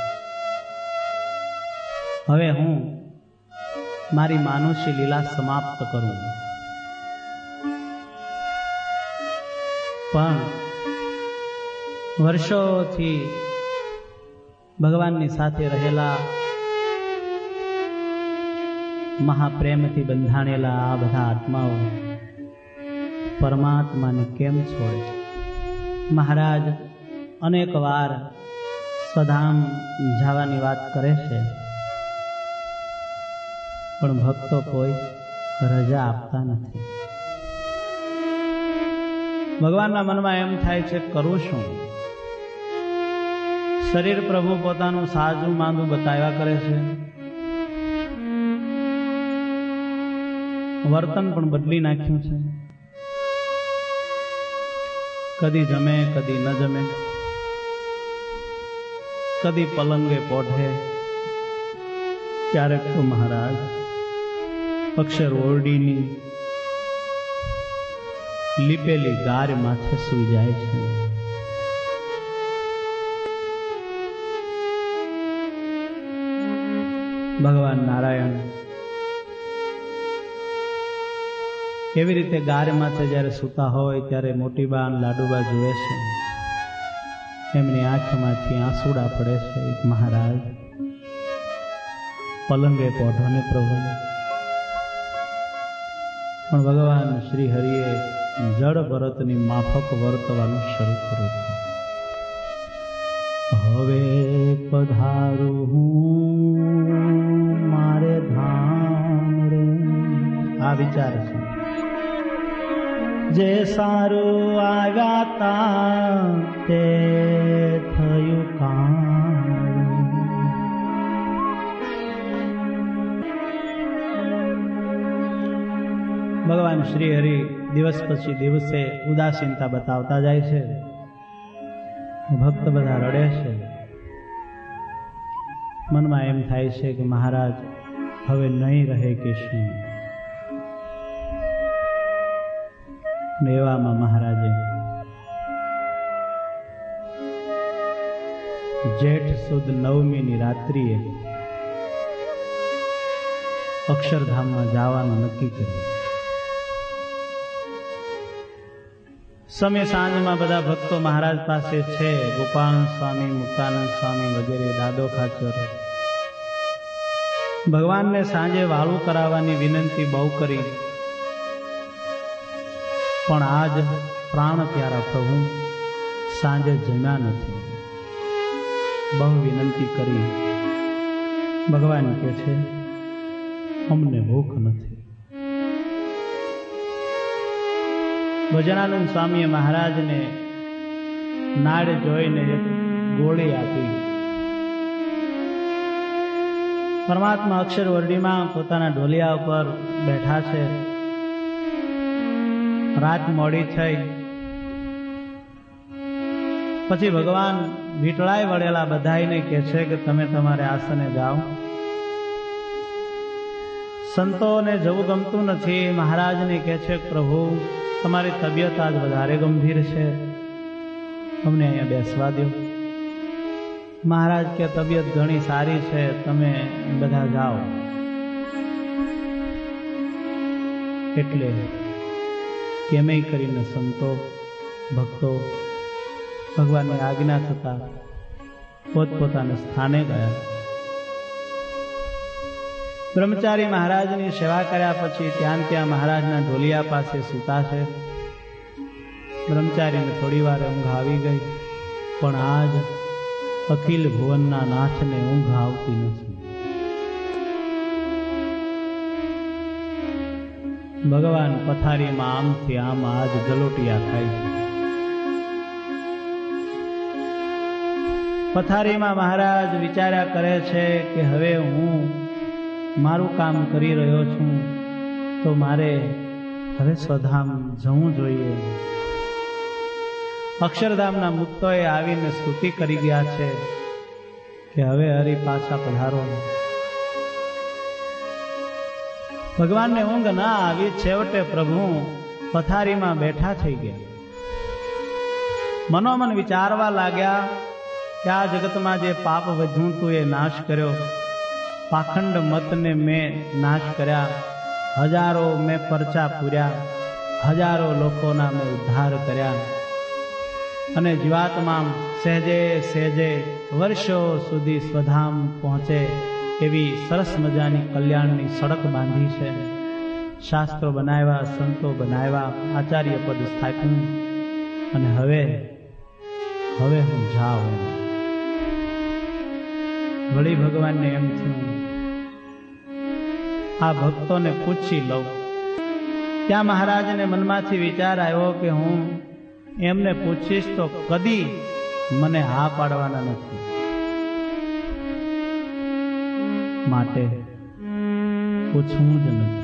Speaker 1: હવે હું મારી માનુષી લીલા સમાપ્ત કરું. પણ વર્ષોથી ભગવાનની સાથે રહેલા મહાપ્રેમથી બંધાણેલા આ બધા આત્માઓ પરમાત્માને કેમ છોડે? મહારાજ અનેક વાર સ્વધામ જવાની વાત કરે છે, પણ ભક્તો કોઈ રજા આપતા નથી. ભગવાનના મનમાં એમ થાય છે, કરું શું? શરીર પ્રભુ પોતાનું સાજું માંદું બતાવ્યા કરે છે, વર્તન પણ બદલી નાખ્યું છે. કદી જમે, કદી ન જમે, કદી પલંગે પોઢે, ક્યારેક તો મહારાજ અક્ષર ઓરડીની લીપેલી ગાર માથે સૂઈ જાય છે. ભગવાન નારાયણ એવી રીતે ગાર માથે જ્યારે સૂતા હોય ત્યારે મોટી બા અને લાડુબા જુએ છે, એમની આંખમાંથી આંસુડા પડે છે. મહારાજ પલંગે પોઢો ને પ્રભુ. પણ ભગવાન શ્રી હરિએ જળ ભરતની માફક વર્તવાનું શરૂ કર્યું છે. હવે પધારું હું મારે ધામ રે, આ વિચાર છે. જે સારું આવ્યા તા તે થયું કામ. ભગવાન શ્રી હરિ દિવસ પછી દિવસે ઉદાસીનતા બતાવતા જાય છે. ભક્ત બધા રડે છે. મનમાં એમ થાય છે કે મહારાજ હવે નહીં રહે કે શું? એવામાં મહારાજે જેઠ સુદ નવમીની રાત્રિએ અક્ષરધામમાં જવાનું નક્કી કર્યું. સમય સાંજમાં બધા ભક્તો મહારાજ પાસે છે. ગોપાલ સ્વામી, મુક્તાનંદ સ્વામી વગેરે, દાદો ખાચર. ભગવાનને સાંજે વાળું કરાવવાની વિનંતી બહુ કરી, પણ આજ પ્રાણ પ્યારા પ્રભુ સાંજે જમ્યા નથી. બહુ વિનંતી કરી. ભગવાન કહે છે અમને ભૂખ નથી. ભજનાનંદ સ્વામીએ મહારાજને નાડ જોઈને એક ગોળી આપી. પરમાત્મા અક્ષર વર્ડીમાં પોતાના ઢોલિયા ઉપર બેઠા છે. રાત મોડી થઈ. પછી ભગવાન વીટળાઈ વળેલા બધાઈને કહે છે કે તમે તમારે આસને જાઓ. સંતોને જવું ગમતું નથી. મહારાજને કહે છે પ્રભુ તમારી તબિયત આજ વધારે ગંભીર છે, અમને અહીંયા બેસવા દો. મહારાજ કે તબિયત ઘણી સારી છે, તમે બધા જાઓ. એટલે કેમે કરીને સંતો ભક્તો ભગવાનની આજ્ઞા થતા પોતપોતાના સ્થાને ગયા. બ્રહ્મચારી મહારાજની સેવા કર્યા પછી ત્યાં ત્યાં મહારાજના ઢોલિયા પાસે સૂતા છે. બ્રહ્મચારીને થોડી વાર ઊંઘ આવી ગઈ, પણ આજ અખિલ ભુવનના નાથને ઊંઘ આવતી નથી. ભગવાન પથારીમાં આમથી આમ આજ ગલોટિયા ખાય છે. પથારીમાં મહારાજ વિચાર્યા કરે છે કે હવે હું મારું કામ કરી રહ્યો છું તો મારે હવે સ્વધામ જવું જોઈએ. અક્ષરધામના મુક્તોએ આવીને સ્તુતિ કરી ગયા છે કે હવે હરિ પાછા પધારો. ભગવાનને ઊંઘ ના આવી. છેવટે પ્રભુ પથારીમાં બેઠા થઈ ગયા. મનોમન વિચારવા લાગ્યા કે આ જગતમાં જે પાપ વધ્યું તું એ નાશ કર્યો, પાખંડ મતને મેં નાશ કર્યા, હજારો મેં પરચા પૂર્યા, હજારો લોકોના મેં ઉદ્ધાર કર્યા, અને જીવાત્મા સહેજે સહેજે વર્ષો સુધી સ્વધામ પહોંચે એવી સરસ મજાની કલ્યાણની સડક બાંધી છે. શાસ્ત્રો બનાવ્યા, સંતો બનાવ્યા, આચાર્ય પદ સ્થાપ્યું, અને હવે હવે હું જાઉં. વળી ભગવાનને એમ થયું આ ભક્તોને પૂછી લઉં. ત્યાં મહારાજને મનમાંથી વિચાર આવ્યો કે હું એમને પૂછીશ તો કદી મને હા પાડવાના નથી, માટે પૂછવું જ નથી.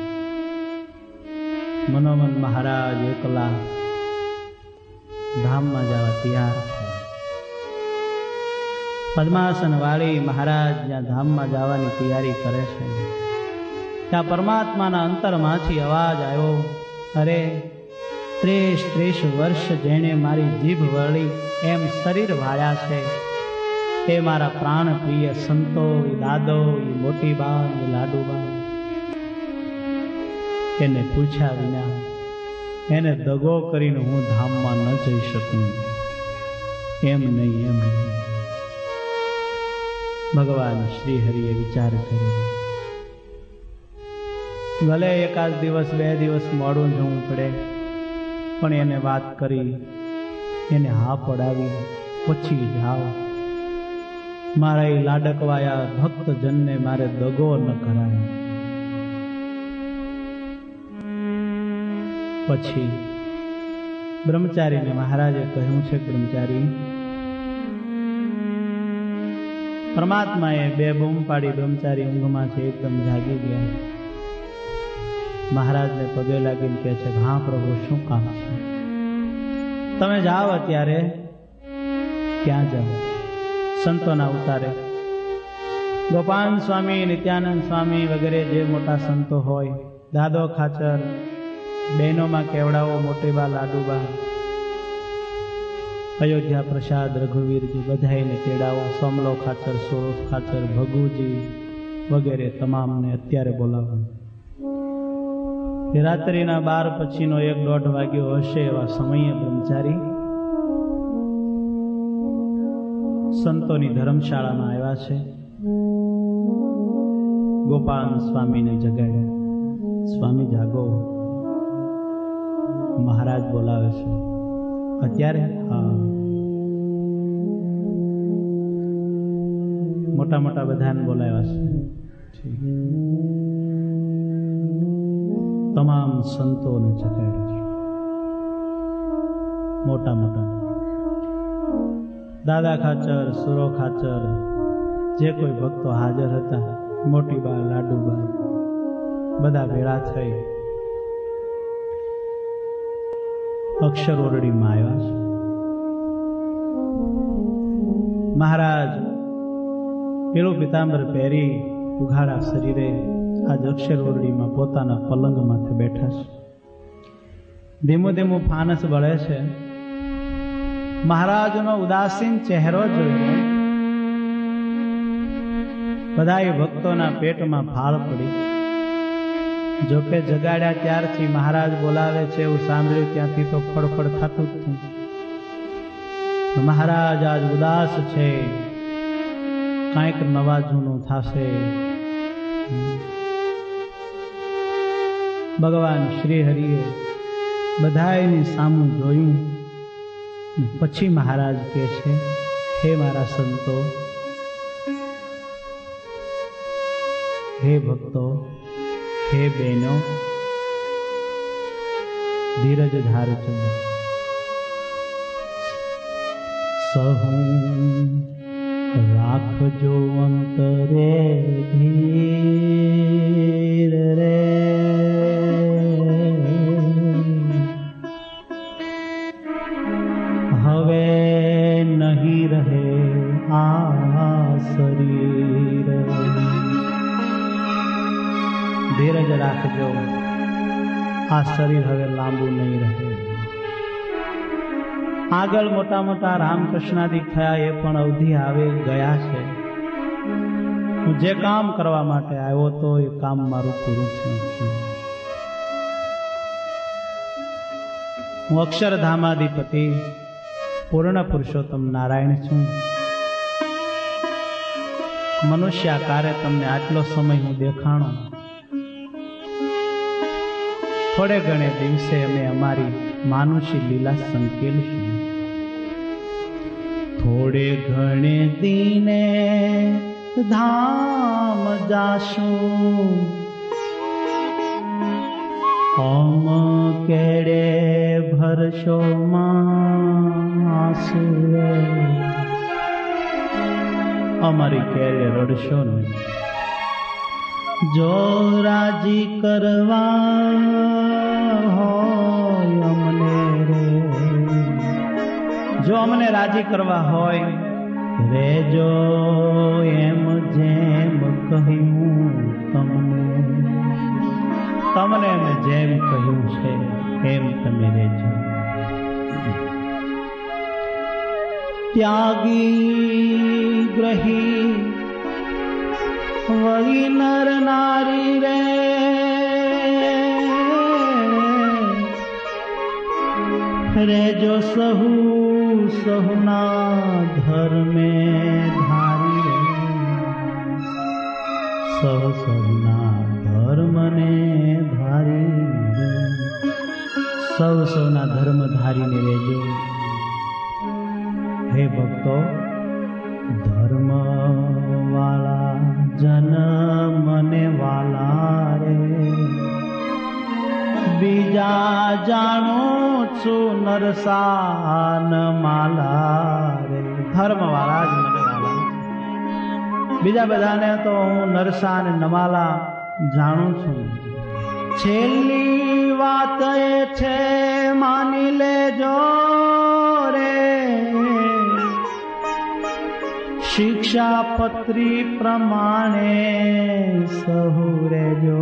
Speaker 1: મનોમન મહારાજ એકલા ધામમાં જવા તૈયાર છે. પદ્માસન વાળી મહારાજ જ્યાં ધામમાં જવાની તૈયારી કરે છે ત્યાં પરમાત્માના અંતરમાંથી અવાજ આવ્યો, અરે ત્રીસ ત્રીસ વર્ષ જેણે મારી જીભ વળી એમ શરીર વાળ્યા છે એ મારા પ્રાણ પ્રિય સંતો, એ દાદો, એ મોટી બા, એ લાડુબા, એને પૂછ્યા વિના એને દગો કરીને હું ધામમાં ન જઈ શકું. એમ નહીં, એમ નહીં. ભગવાન શ્રી હરિએ વિચાર કર્યો, ભલે એકાદ દિવસ બે દિવસ મોડું જવું પડે, પણ એને વાત કરી, એને હા પડાવી, પછી જાઓ. મારા એ લાડકવાયા ભક્તજનને મારે દગો ન કરાય. પછી બ્રહ્મચારીને મહારાજે કહ્યું છે, બ્રહ્મચારી, પરમાત્માએ બે બૂમ પાડી, બ્રહ્મચારી ઊંઘમાંથી એકદમ જાગી ગયા. મહારાજને પગે લાગીને કહે છે, હા પ્રભુ, શું કામ છે? તમે જાઓ અત્યારે. ક્યાં જાઓ? સંતોના ઉતારે. ગોપાલ સ્વામી, નિત્યાનંદ સ્વામી વગેરે જે મોટા સંતો હોય, દાદો ખાચર, બહેનોમાં કેવડાઓ, મોટીબા, લાડુબા, અયોધ્યા પ્રસાદ, રઘુવીરજી, બધાઈને તેડાવો, સોમલો ખાચર, સોરસ ખાચર, ભગુજી વગેરે તમામને અત્યારે બોલાવો. રાત્રિના બાર પછીનો એક દોઢ વાગ્યો હશે એવા સમયે બ્રહ્મચારી સંતોની ધર્મશાળામાં આવ્યા છે. ગોપાલ સ્વામીને જગાડ્યા. સ્વામી જાગો, મહારાજ બોલાવે છે. અત્યારે? હા. મોટા મોટા બધાને બોલાવ્યા છે. તમામ સંતોને જગાડ્યા છે, મોટા મોટા દાદા ખાચર, સુરો ખાચર, જે કોઈ ભક્તો હાજર હતા, મોટીબા, લાડુબા, બધા ભેળા થઈ અક્ષર ઓરડીમાં આવ્યા છે. મહારાજ પેલું પિતાંબર પહેરી ઉઘાડા શરીરે આજ અક્ષર ઓરડીમાં પોતાના પલંગ માથે બેઠા છે. ધીમું ધીમું ફાનસ બળે છે. મહારાજનો ઉદાસીન ચહેરો જોઈને બધા ભક્તોના પેટમાં ફાળ પડી. જોકે જગાડ્યા ત્યારથી મહારાજ બોલાવે છે એવું સાંભળ્યું ત્યાંથી તો ફડફડ થતું જ હતું. મહારાજ આજ ઉદાસ છે, કાંઈક નવા જૂનું થશે. ભગવાન શ્રી હરિએ બધાયની સામું જોયું. પછી મહારાજ કહે છે, હે મારા સંતો, હે ભક્તો, હે બહેનો, ધીરજ ધારજો. સહું રાખજો અંતરે ધીર રે, હવે નહીં રહે આ શરીર. ધીરજ રાખજો, આ શરીર હવે લાંબુ નહીં રહે. આગળ મોટા મોટા રામકૃષ્ણાદિ થયા, એ પણ અવધિ આવે ગયા છે. હું જે કામ કરવા માટે આવ્યો તો એ કામ મારું પૂરું થયું છે. હું અક્ષરધામાધિપતિ પૂર્ણ પુરુષોત્તમ નારાયણ છું. મનુષ્ય આકારે તમને આટલો સમય હું દેખાણો. થોડે ઘણે દિવસે અમે અમારી માનુષી લીલા સંકેલશું. થોડે ઘણે દીને ધામ જાશું, ઓમ કેડે ભરશો માસુરે, અમારી કેડે રડશો નહીં. જો રાજી કરવા હોય અમને રે, જો અમને રાજી કરવા હોય રેજો એમ જેમ કહ્યું તમને, તમને મેં જેમ કહ્યું છે એમ તમે રેજો. ત્યાગી ગ્રહી વળી નર નારી રે, રેજો સહુ સહુના ધર્મે ધારી રે, સહુ સહુના ધર્મને ધારી રે, સૌ સૌના ધર્મ ધારીને રેજો. હે ભક્તો, ધર્મ વાલા જન મને વાલા રે, બીજા જાણું છું નરસાન માલા રે. ધર્મ વાળા જ મને વાલા, બીજા બધાને તો હું નરસાન નમાલા જાણું છું. છેલ્લી વાત એ છે માની લેજો રે, શિક્ષા પત્રી પ્રમાણે સહુ રેજો,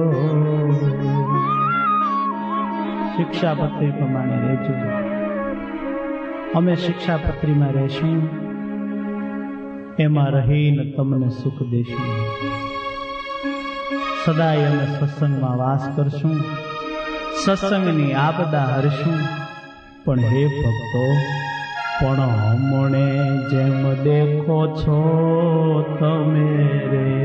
Speaker 1: શિક્ષા પત્રી પ્રમાણે રહેજો. અમે શિક્ષા પત્રીમાં રહેશું, એમાં રહીને તમને સુખ દેશું. સદાય અમે સત્સંગમાં વાસ કરશું, સત્સંગની આપદા હરશું. પણ હે ભક્તો, પણ હમણે જેમ દેખો છો તમે રે,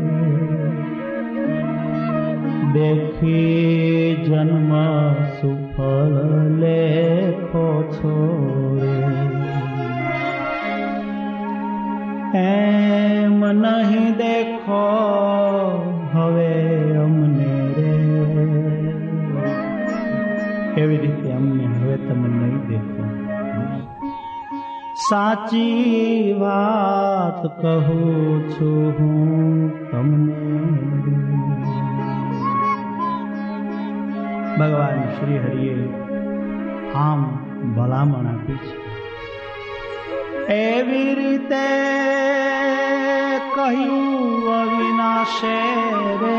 Speaker 1: દેખી જન્મ સુફળ લેખો છો રે. એમ નહીં દેખો હવે અમને રે, એવી રીતે અમને હવે તમે નહીં દેખો. સાચી વાત કહું છું હું તમને. ભગવાન શ્રી હરિએ આમ ભલામણ આપી છે. એવી રીતે કહ્યું અવિનાશે રે,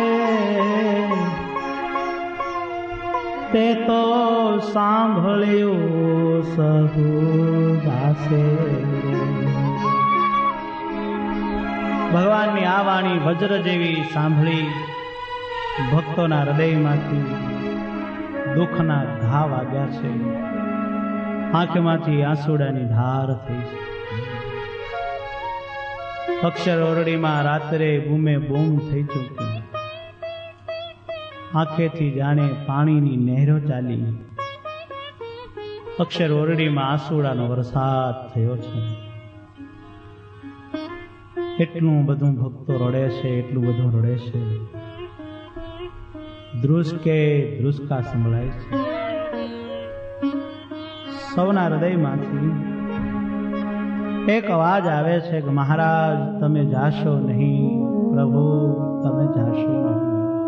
Speaker 1: તે તો સાંભળ્યું સહુ દાસે. ભગવાનની આ વાણી વજ્ર જેવી સાંભળી ભક્તોના હૃદયમાંથી દુઃખના ઘા વાગ્યા છે, આંખમાંથી આંસુડાની ધાર થઈ છે. અક્ષર ઓરડીમાં રાત્રે બૂમે બૂમ થઈ ચૂકી, આંખેથી જાણે પાણીની નહેરો ચાલી. અક્ષર ઓરડીમાં આંસુડાનો વરસાદ થયો છે. એટલું બધું ભક્તો રડે છે, એટલું બધું રડે છે. ધ્રુસકે ધ્રુસકા સંભળાય છે. સૌના હૃદયમાંથી એક અવાજ આવે છે કે મહારાજ તમે જાશો નહીં, પ્રભુ તમે જાશો નહીં.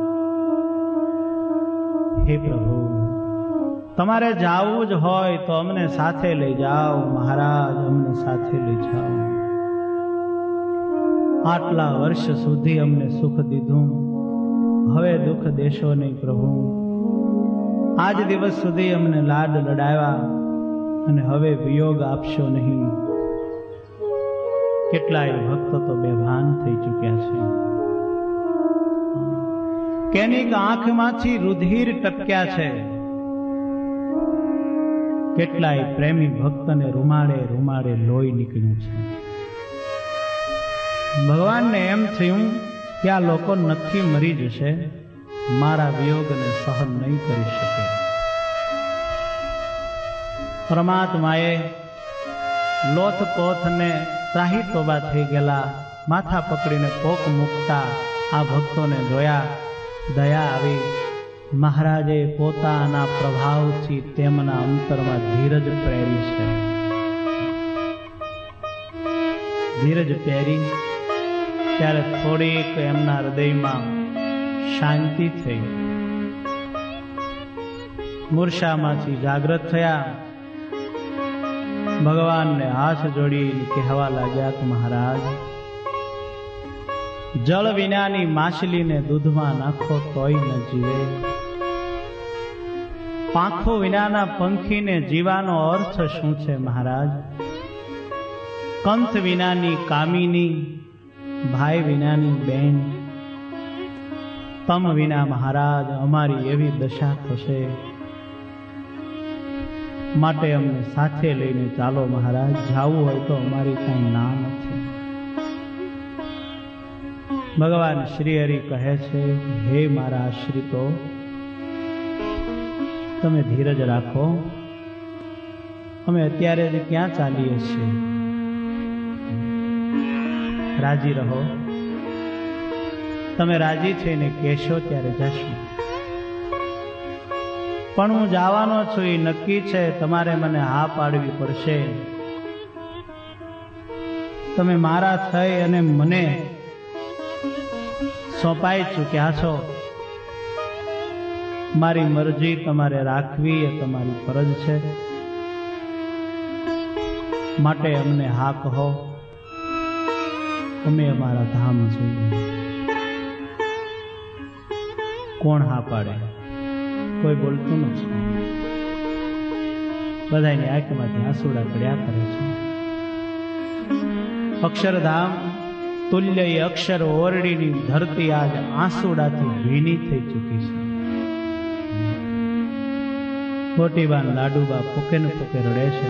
Speaker 1: હે પ્રભુ, તમારે જાવું જ હોય તો અમને સાથે લઈ જાઓ મહારાજ, અમને સાથે લઈ જાઓ. આટલા વર્ષ સુધી અમને સુખ દીધું, હવે દુઃખ દેશો નહીં પ્રભુ. આજ દિવસ સુધી અમને લાડ લડાવ્યા અને હવે વિયોગ આપશો નહીં. કેટલાય ભક્તો તો બેભાન થઈ ચૂક્યા છે. કેની આંખમાંથી રુધિર ટપક્યા છે. કેટલાય પ્રેમી ભક્તને રૂમાડે રૂમાડે લોહી નીકળ્યું છે. ભગવાનને એમ થયું કે આ લોકો નક્કી મરી જશે, મારા વિયોગને સહન નહીં કરી શકે. પરમાત્માએ લોથ પોથ ને ત્રાહી તોબા થઈ ગયેલા માથા પકડીને પોક મૂકતા આ ભક્તોને જોયા, દયા આવી. મહારાજે પોતાના પ્રભાવથી તેમના અંતરમાં ધીરજ પ્રેરી છે. ધીરજ પહેરી ત્યારે થોડીક એમના હૃદયમાં શાંતિ થઈ. મૂર્છામાંથી જાગૃત થયા. ભગવાનને હાથ જોડીને કહેવા લાગ્યા કે મહારાજ, જળ વિનાની માછલીને દૂધમાં નાખો તોય ન જીવે. પાંખો વિનાના પંખીને જીવાનો અર્થ શું છે મહારાજ? કંથ વિનાની કામિની, ભાઈ વિનાની બેન, તમ વિના મહારાજ અમારી એવી દશા થશે. માટે અમને સાથે લઈને ચાલો મહારાજ, જાવું હોય તો અમારી કઈ ના નથી. ભગવાન શ્રી હરિ કહે છે, હે મારા આશ્રિતો, તમે ધીરજ રાખો. અમે અત્યારે ક્યાં ચાલીએ છીએ? રાજી રહો. તમે રાજી થઈને કહેશો ત્યારે જશું. પણ હું જવાનો છું એ નક્કી છે. તમારે મને હા પાડવી પડશે. તમે મારા થઈ અને મને સોંપાઈ ચૂક્યા છો. મારી મરજી તમારે રાખવી એ તમારી ફરજ છે. માટે અમને હા કહો, અમે અમારા ધામ જોઈએ. કોણ હા પાડે? કોઈ બોલતું નથી. બધાની આંખમાંથી આંસુડા પડ્યા કરે છે. અક્ષરધામ તુલ્ય અક્ષર ઓરડીની ધરતી આજ આંસુડાથી ભીની થઈ ચૂકી છે. મોટીબા લાડુબા પોકે ને પોકે રડે છે.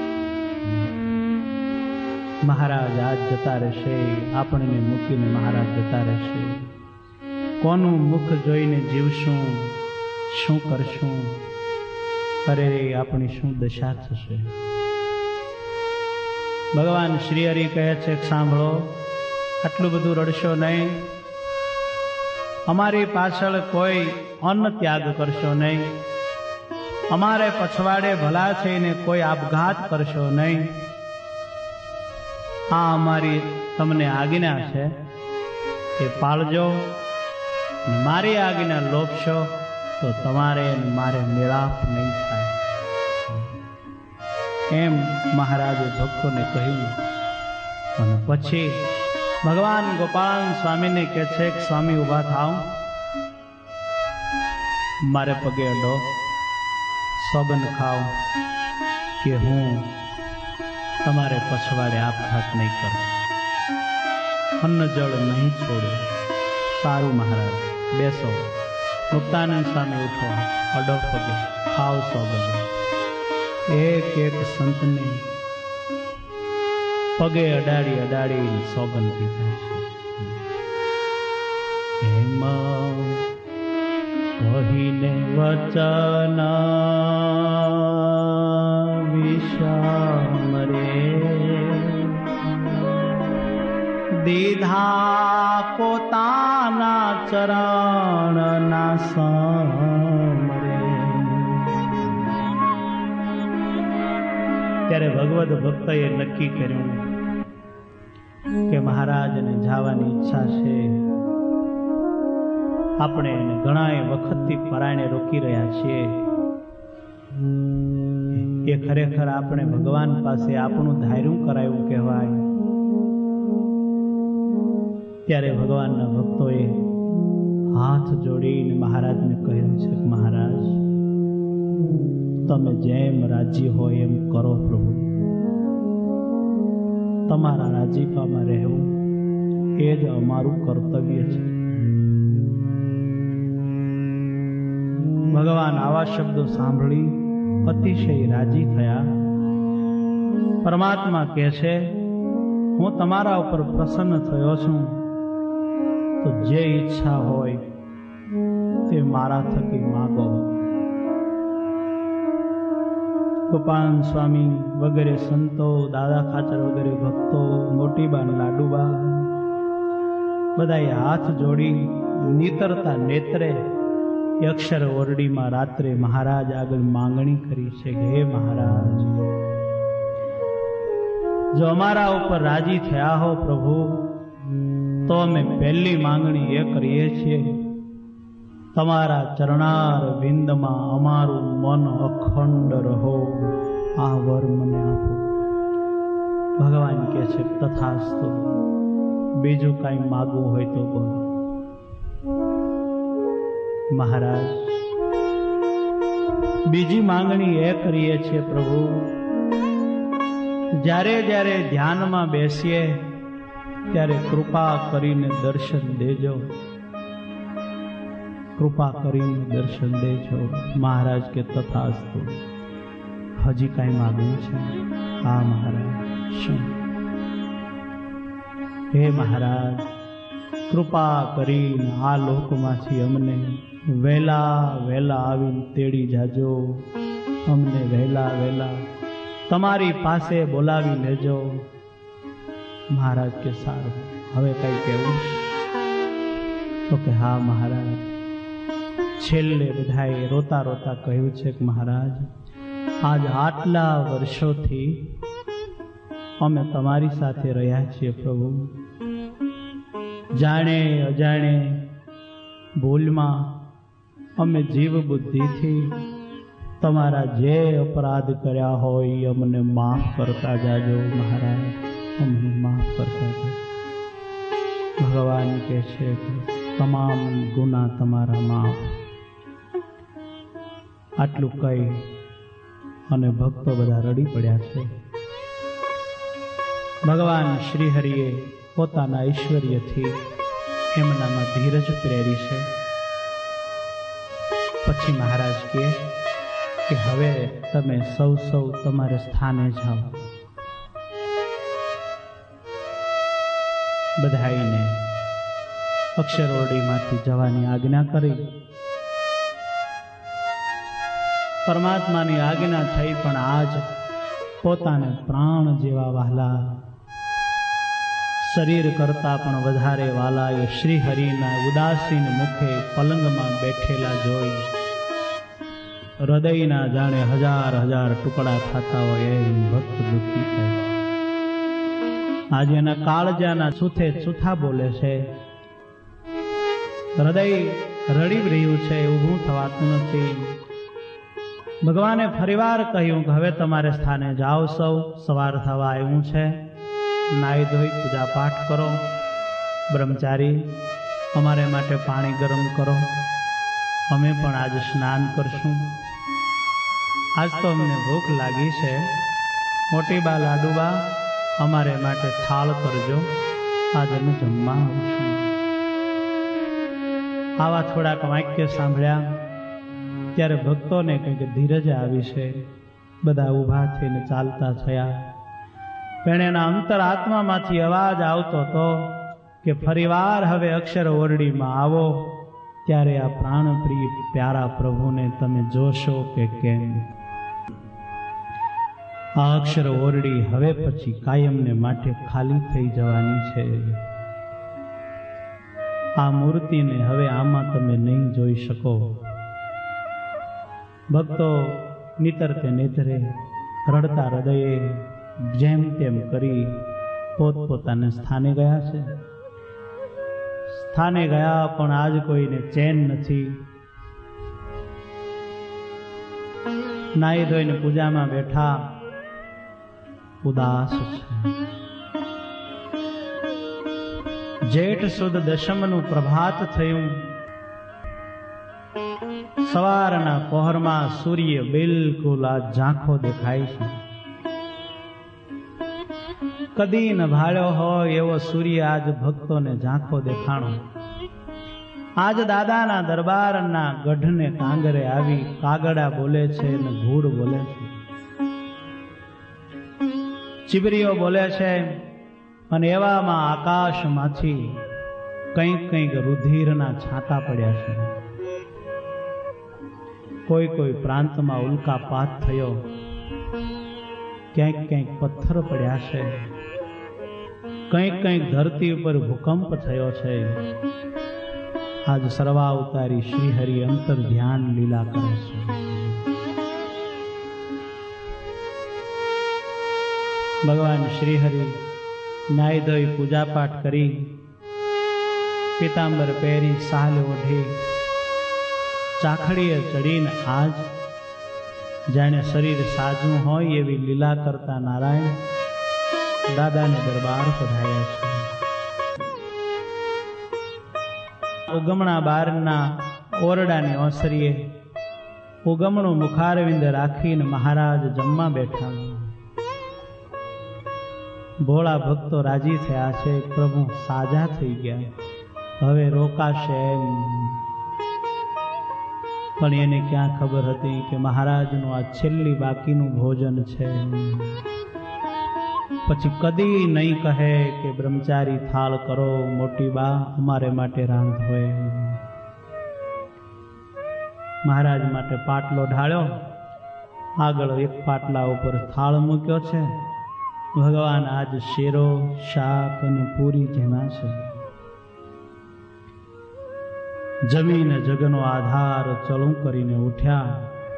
Speaker 1: મહારાજ આજ જતા રહેશે, આપણને મૂકીને મહારાજ જતા રહેશે. કોનું મુખ જોઈને જીવશું? શું કરશું? અરે આપણી શું દશા થશે? ભગવાન શ્રી હરિ કહે છે, સાંભળો, આટલું બધું રડશો નહીં. અમારી પાછળ કોઈ અન્ન ત્યાગ કરશો નહીં. અમારે પછવાડે ભલા થઈને કોઈ આપઘાત કરશો નહીં. આ અમારી તમને આજ્ઞા છે એ પાળજો. મારી આજ્ઞા લોપશો તો તમારે મારે મેળાપ નહીં થાય. એમ મહારાજે ભક્તોને કહ્યું. અને પછી ભગવાન ગોપાલ સ્વામીને કહે છે કે સ્વામી ઉભા થાવ, મારે પગે અડો, સોગંદ ખાઓ કે હું તમારે પછવાડે આપઘાત નહીં કરું, અન્ન જળ નહીં છોડું. સારું મહારાજ, બેસો. મુક્તાનંદ સ્વામી ઉઠો, અડો પગે, ખાઓ સોગંદ. એક એક સંતને પગે અડાડી અડાડી સોગંદ પીધા છે. એમ કહીને વચન વિષમ રે દીધા પોતાના ચરણના સમરે. ત્યારે ભગવદ ભક્તએ નક્કી કર્યું કે મહારાજને જવાની ઈચ્છા છે. આપણે એને ઘણા વખતથી પરાયણે રોકી રહ્યા છીએ. એ ખરેખર આપણે ભગવાન પાસે આપણું ધાર્યું કરાયું કહેવાય. ત્યારે ભગવાનના ભક્તોએ હાથ જોડીને મહારાજને કહ્યું છે કે મહારાજ, તમે જેમ રાજી હોય એમ કરો પ્રભુ. તમારા રાજીપામાં રહેવું એ જ અમારું કર્તવ્ય છે. ભગવાન આવા શબ્દો સાંભળી અતિશય રાજી થયા. પરમાત્મા કહે છે, હું તમારા ઉપર પ્રસન્ન થયો છું, તો જે ઈચ્છા હોય તે મારા થકી માગો. ગોપાલ સ્વામી વગેરે સંતો, દાદા ખાચર વગેરે ભક્તો, મોટીબા લાડુબા બધાએ હાથ જોડી નીતરતા નેત્રે અક્ષર ઓરડીમાં રાત્રે મહારાજ આગળ માંગણી કરી છે કે હે મહારાજ, જો અમારા ઉપર રાજી થયા હો પ્રભુ, તો અમે પહેલી માંગણી એ કરીએ છીએ, તમારા ચરણાર વિંદમાં અમારું મન અખંડ રહો, આ વર મને આપો. ભગવાન કહે છે તથાસ્તુ, બીજું કઈ માગવું હોય તો બોલો. મહારાજ, બીજી માંગણી એ કરીએ છીએ પ્રભુ, જ્યારે જ્યારે ધ્યાનમાં બેસીએ ત્યારે કૃપા કરીને દર્શન દેજો, કૃપા કરીને દર્શન દેજો. મહારાજ કે તથાસ્તુ. હજી કઈ માગવું છે? હા મહારાજ. શું? હે મહારાજ, કૃપા કરીને આ લોકમાંથી અમને વહેલા વહેલા આવીને તેડી જાજો, અમને વહેલા વહેલા તમારી પાસે બોલાવી લેજો. મહારાજ કે સારું, હવે કઈ કહેવું? તો કે હા મહારાજ. છેલ્લે બધાએ રોતા રોતા કહ્યું છે કે મહારાજ, આજ આટલા વર્ષોથી અમે તમારી સાથે રહ્યા છીએ પ્રભુ, જાણે અજાણે ભૂલમાં અમે જીવ બુદ્ધિથી તમારા જે અપરાધ કર્યા હોય એ અમને માફ કરતા જાજો મહારાજ, અમને માફ કરતા જાજો. ભગવાન કહે છે કે તમામ ગુના તમારા માફ. આટલું કહી અને ભક્તો બધા રડી પડ્યા છે. ભગવાન શ્રી હરિએ પોતાના ઐશ્વર્યથી એમનામાં ધીરજ પ્રેરી છે. પછી મહારાજ કહે કે હવે તમે સૌ સૌ તમારે સ્થાને જાઓ. બધાઈને અક્ષરઓરડીમાંથી જવાની આજ્ઞા કરી. પરમાત્માની આજ્ઞા થઈ, પણ આજ પોતાને પ્રાણ જેવા વહાલા, શરીર કરતા પણ વધારે વાલા એ શ્રી હરિના ઉદાસીન મુખે પલંગમાં બેઠેલા જોઈ હૃદયના જાણે હજાર હજાર ટુકડા થતા હોય એમ ભક્ત દુઃખી થાય. આજે એના કાળજાના સુથે સુથા બોલે છે, હૃદય રડી રહ્યું છે, ઊભું થવાતું નથી. ભગવાને ફરીવાર કહ્યું કે હવે તમારે સ્થાને જાઓ, સૌ સવાર થવા આવ્યું છે, નાહી ધોઈ પૂજા પાઠ કરો. બ્રહ્મચારી, અમારે માટે પાણી ગરમ કરો, અમે પણ આજે સ્નાન કરશું. આજ તો અમને ભૂખ લાગી છે, મોટીબા લાડુબા અમારે માટે થાળ કરજો, આજે અમે જમવા આવશું. આવા થોડાક વાક્ય સાંભળ્યા ત્યારે ભક્તોને કંઈક ધીરજ આવી છે. બધા ઊભા થઈને ચાલતા થયા. પણ એના અંતર આત્મામાંથી અવાજ આવતો હતો કે ફરીવાર હવે અક્ષર ઓરડીમાં આવો, ત્યારે આ પ્રાણપ્રિય પ્યારા પ્રભુને તમે જોશો કે કેમ. આ અક્ષર ઓરડી હવે પછી કાયમને માટે ખાલી થઈ જવાની છે. આ મૂર્તિને હવે આમાં તમે નહીં જોઈ શકો. ભક્તો નીતરતે નેત્રે રડતા હૃદયે જેમ તેમ કરી પોતપોતાના સ્થાને ગયા છે. સ્થાને ગયા પણ આજ કોઈને ચેન નથી. નાહી ધોઈને પૂજામાં બેઠા, ઉદાસ છે. જેઠ સુદ દશમનું પ્રભાત થયું. સવારના પહોરમાં સૂર્ય બિલકુલ આ ઝાંખો દેખાય છે. કદી ન ભાળ્યો હોય એવો સૂર્ય આજ ભક્તોને ઝાંખો દેખાણો. આજ દાદાના દરબારના ગઢને કાંગરે આવી કાગડા બોલે છે અને ભૂડ બોલે છે, ચીબરીઓ બોલે છે, અને એવામાં આકાશમાંથી કંઈક કંઈક રુધિરના છાંટા પડ્યા છે. કોઈ કોઈ પ્રાંતમાં ઉલ્કાપાત થયો, ક્યાંક ક્યાંક પથ્થર પડ્યા છે, કંઈક કંઈક ધરતી ઉપર ભૂકંપ થયો છે. આજ સર્વાવતારી શ્રી હરિ અંતર ધ્યાન લીલા કરે છે. ભગવાન શ્રી હરિ નાઈ ધોઈ પૂજા પાઠ કરી, પીતાંબર પહેરી, સાલ ઓઢી, ચાખડીએ ચડીને આજ જાણે શરીર સાજું હોય એવી લીલા કરતા નારાયણ દાદાને દરબાર પધાર્યા છે. ઉગમણા બારના ઓરડાની ઓસરીએ ઉગમણું મુખારવિંદ રાખીને મહારાજ જમવા બેઠા. ભોળા ભક્તો રાજી થયા છે, પ્રભુ સાજા થઈ ગયા, હવે રોકાશે એમ. પણ એને ક્યાં ખબર હતી કે મહારાજનું આ છેલ્લી બાકીનું ભોજન છે. પછી કદી નહીં કહે કે બ્રહ્મચારી થાળ કરો, મોટી બા અમારે માટે રાંધ હોય. મહારાજ માટે પાટલો ઢાળ્યો, આગળ એક પાટલા ઉપર થાળ મૂક્યો છે. ભગવાન આજ શેરો, શાક અને પૂરી જેમાં છે. જમીન જગનો આધાર ચલું કરીને ઉઠ્યા.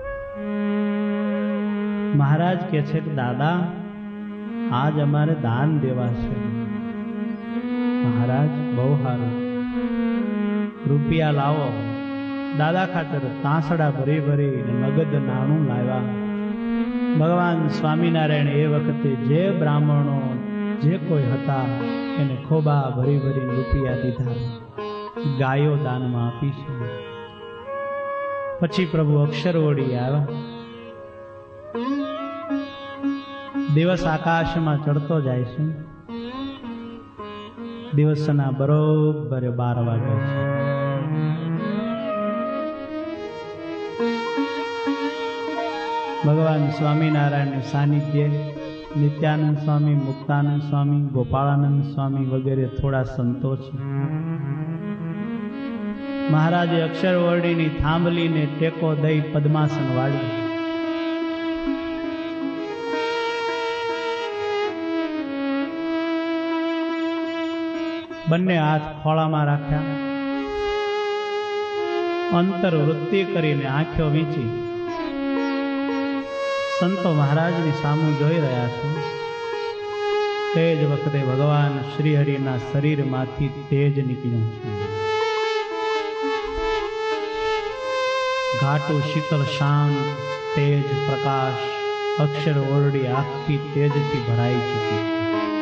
Speaker 1: મહારાજ કે છે કે દાદા આજ અમારે દાન દેવા છે. મહારાજ બહુ સારું, રૂપિયા લાવો. દાદા ખાતર તાંસડા ભરી ભરી નગદ નાણું લાવ્યા. ભગવાન સ્વામિનારાયણ એ વખતે જે બ્રાહ્મણો જે કોઈ હતા એને ખોબા ભરી ભરી રૂપિયા દીધા, ગાયો દાનમાં આપી છે. પછી પ્રભુ અક્ષરવડી આવ્યા. દિવસ આકાશમાં ચડતો જાય છે. દિવસના બરોબર બાર વાગે છે. ભગવાન સ્વામિનારાયણ સાનિધ્ય નિત્યાનંદ સ્વામી, મુક્તાનંદ સ્વામી, ગોપાળાનંદ સ્વામી વગેરે થોડા સંતો છે. મહારાજે અક્ષરવર્ણીની થાંભલીને ટેકો દઈ પદ્માસન વાળી. બંને હાથ ખોળામાં રાખ્યા, અંતર વૃત્તિ કરીને આંખો વીંચી સંતો મહારાજની સામું જોઈ રહ્યા છે. તે જ વખતે ભગવાન શ્રી હરિના શરીરમાંથી તેજ નીકળ્યું છે. ઘાટું શીતળ શાંત તેજ પ્રકાશ અક્ષર ઓરડી આખી તેજથી ભરાઈ ચૂકી છે.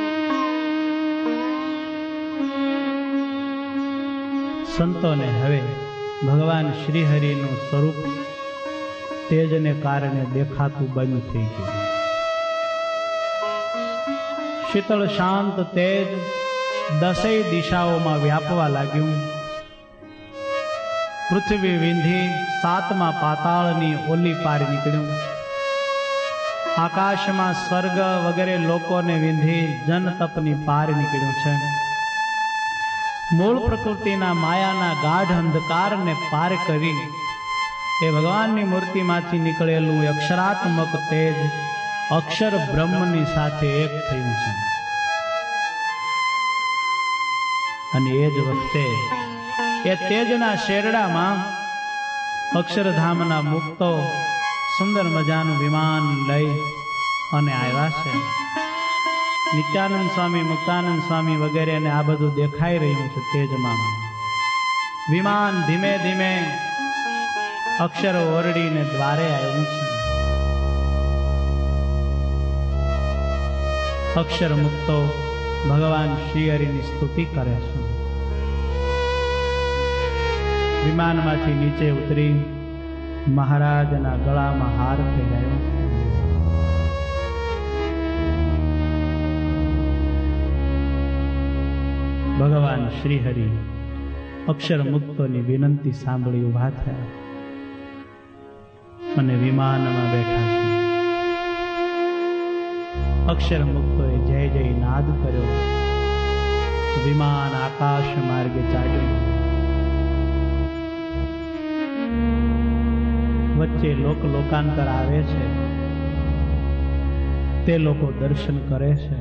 Speaker 1: સંતોને હવે ભગવાન શ્રી હરિનું સ્વરૂપ તેજને કારણે દેખાતું બંધ થઈ ગયું. શીતળ શાંત તેજ દસેય દિશાઓમાં વ્યાપવા લાગ્યું. પૃથ્વી વિંધી સાતમા પાતાળની ઓલી પાર નીકળ્યું. આકાશમાં સ્વર્ગ વગેરે લોકોને વિંધી જન તપની પાર નીકળ્યું છે. મૂળ પ્રકૃતિના માયાના ગાઢ અંધકારને પાર કરી એ ભગવાનની મૂર્તિમાંથી નીકળેલું અક્ષરાત્મક તેજ અક્ષર બ્રહ્મની સાથે એક થયું છે. અને એ જ વખતે એ તેજના શેરડામાં અક્ષરધામના મુક્તો સુંદર મજાનું વિમાન લઈ અને આવ્યા છે. નિત્યાનંદ સ્વામી, મુક્તાનંદ સ્વામી વગેરેને આ બધું દેખાઈ રહ્યું છે. તેજમાં વિમાન ધીમે ધીમે અક્ષર ઓરડીને દ્વારે આવ્યું છે. અક્ષર મુક્તો ભગવાન શ્રી હરિની સ્તુતિ કરે છે. વિમાનમાંથી નીચે ઉતરી મહારાજના ગળામાં હાર પહેરાયો. ભગવાન શ્રી હરિ અક્ષર મુક્તોની વિનંતી સાંભળી ઉભા થયા અને વિમાનમાં બેઠા છે. અક્ષર મુક્તોએ જય જય નાદ કર્યો. વિમાન આકાશ માર્ગે ચાલ્યું. વચ્ચે લોક લોકાંતર આવે છે. તે લોકો દર્શન કરે છે.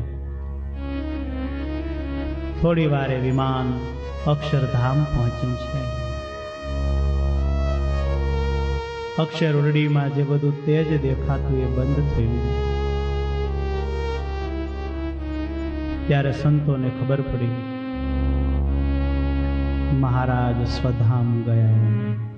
Speaker 1: થોડી વારે વિમાન અક્ષરધામ પહોંચ્યું છે. અક્ષર ઉરડીમાં જે બધું તેજ દેખાતું એ બંધ થયું. ત્યારે સંતોને ખબર પડી મહારાજ સ્વધામ ગયા.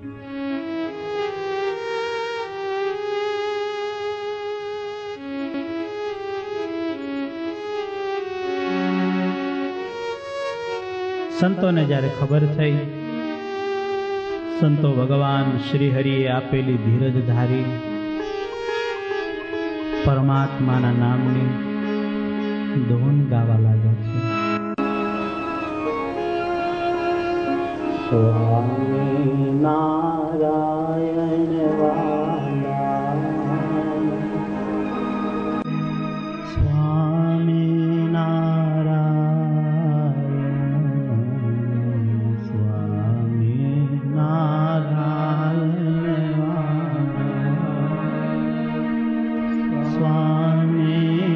Speaker 1: સંતોને જ્યારે ખબર થઈ, સંતો ભગવાન શ્રી હરિએ આપેલી ધીરજ ધારી પરમાત્માના નામની ધૂન ગાવા લાગ્યા છે. સ્વામી નારાયણ વાલા, સ્વામી નારાયણ, સ્વામી નારાયણ વાલા, સ્વામી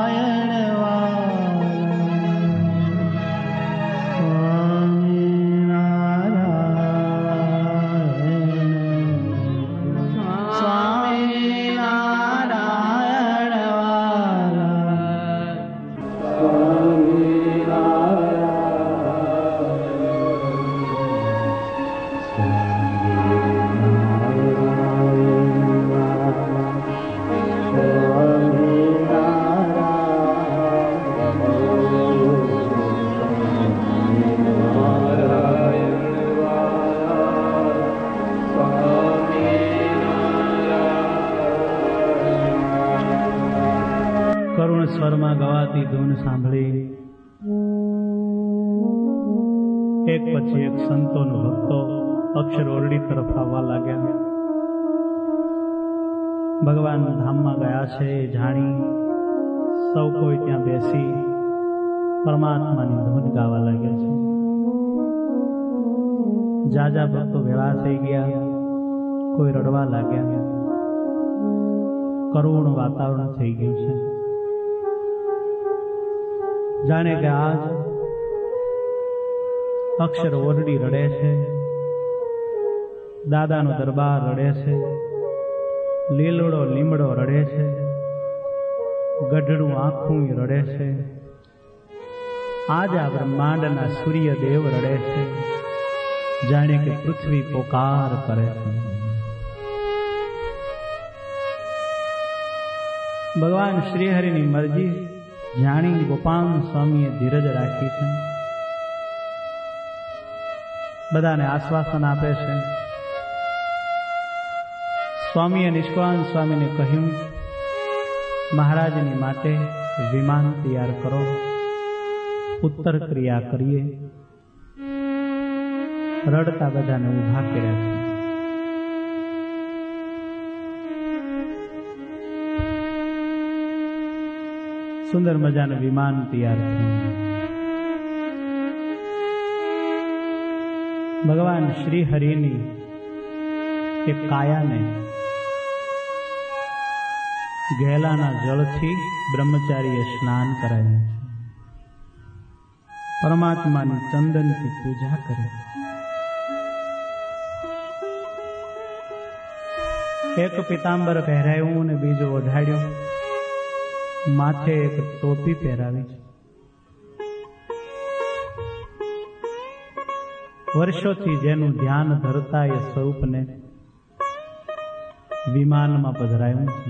Speaker 1: નારાયણ ગવાતી ધૂન સાંભળી એક પછી એક સંતોનો ભક્તો અક્ષર ઓરડી તરફ આવવા લાગ્યા. ભગવાન ધામમાં ગયા છે એ જાણી સૌ કોઈ ત્યાં બેસી પરમાત્માની ધૂન ગાવા લાગ્યા છે. જાજા ભક્તો ભેળા થઈ ગયા, કોઈ રડવા લાગ્યા. કરુણ વાતાવરણ થઈ ગયું છે. જાણે કે આજ અક્ષર ઓરડી રડે છે, દાદાનો દરબાર રડે છે, લીલડો લીમડો રડે છે, ગઢડું આખું રડે છે. આજ આ બ્રહ્માંડના સૂર્યદેવ રડે છે. જાણે કે પૃથ્વી પોકાર કરે છે. ભગવાન શ્રીહરિની મરજી જાણી ગોપાલ સ્વામીએ ધીરજ રાખી છે. બધાને આશ્વાસન આપે છે. સ્વામીએ નિષ્કાન સ્વામીને કહ્યું, મહારાજની માટે વિમાન તૈયાર કરો, ઉત્તર ક્રિયા કરીએ. રડતા બધાને ઊભા કર્યા છે. સુંદર મજાનું વિમાન તૈયાર થયું. ભગવાન શ્રી હરિની એક કાયાને ગેલાના જળથી બ્રહ્મચારીએ સ્નાન કરાવ્યું. પરમાત્માની ચંદનથી પૂજા કરી. એક પિતાંબર પહેરાયું અને બીજું ઓઢાડ્યું. માથે એક ટોપી પહેરાવી છે. વર્ષોથી જેનું ધ્યાન ધરતા એ સ્વરૂપને વિમાનમાં પધરાયું છે.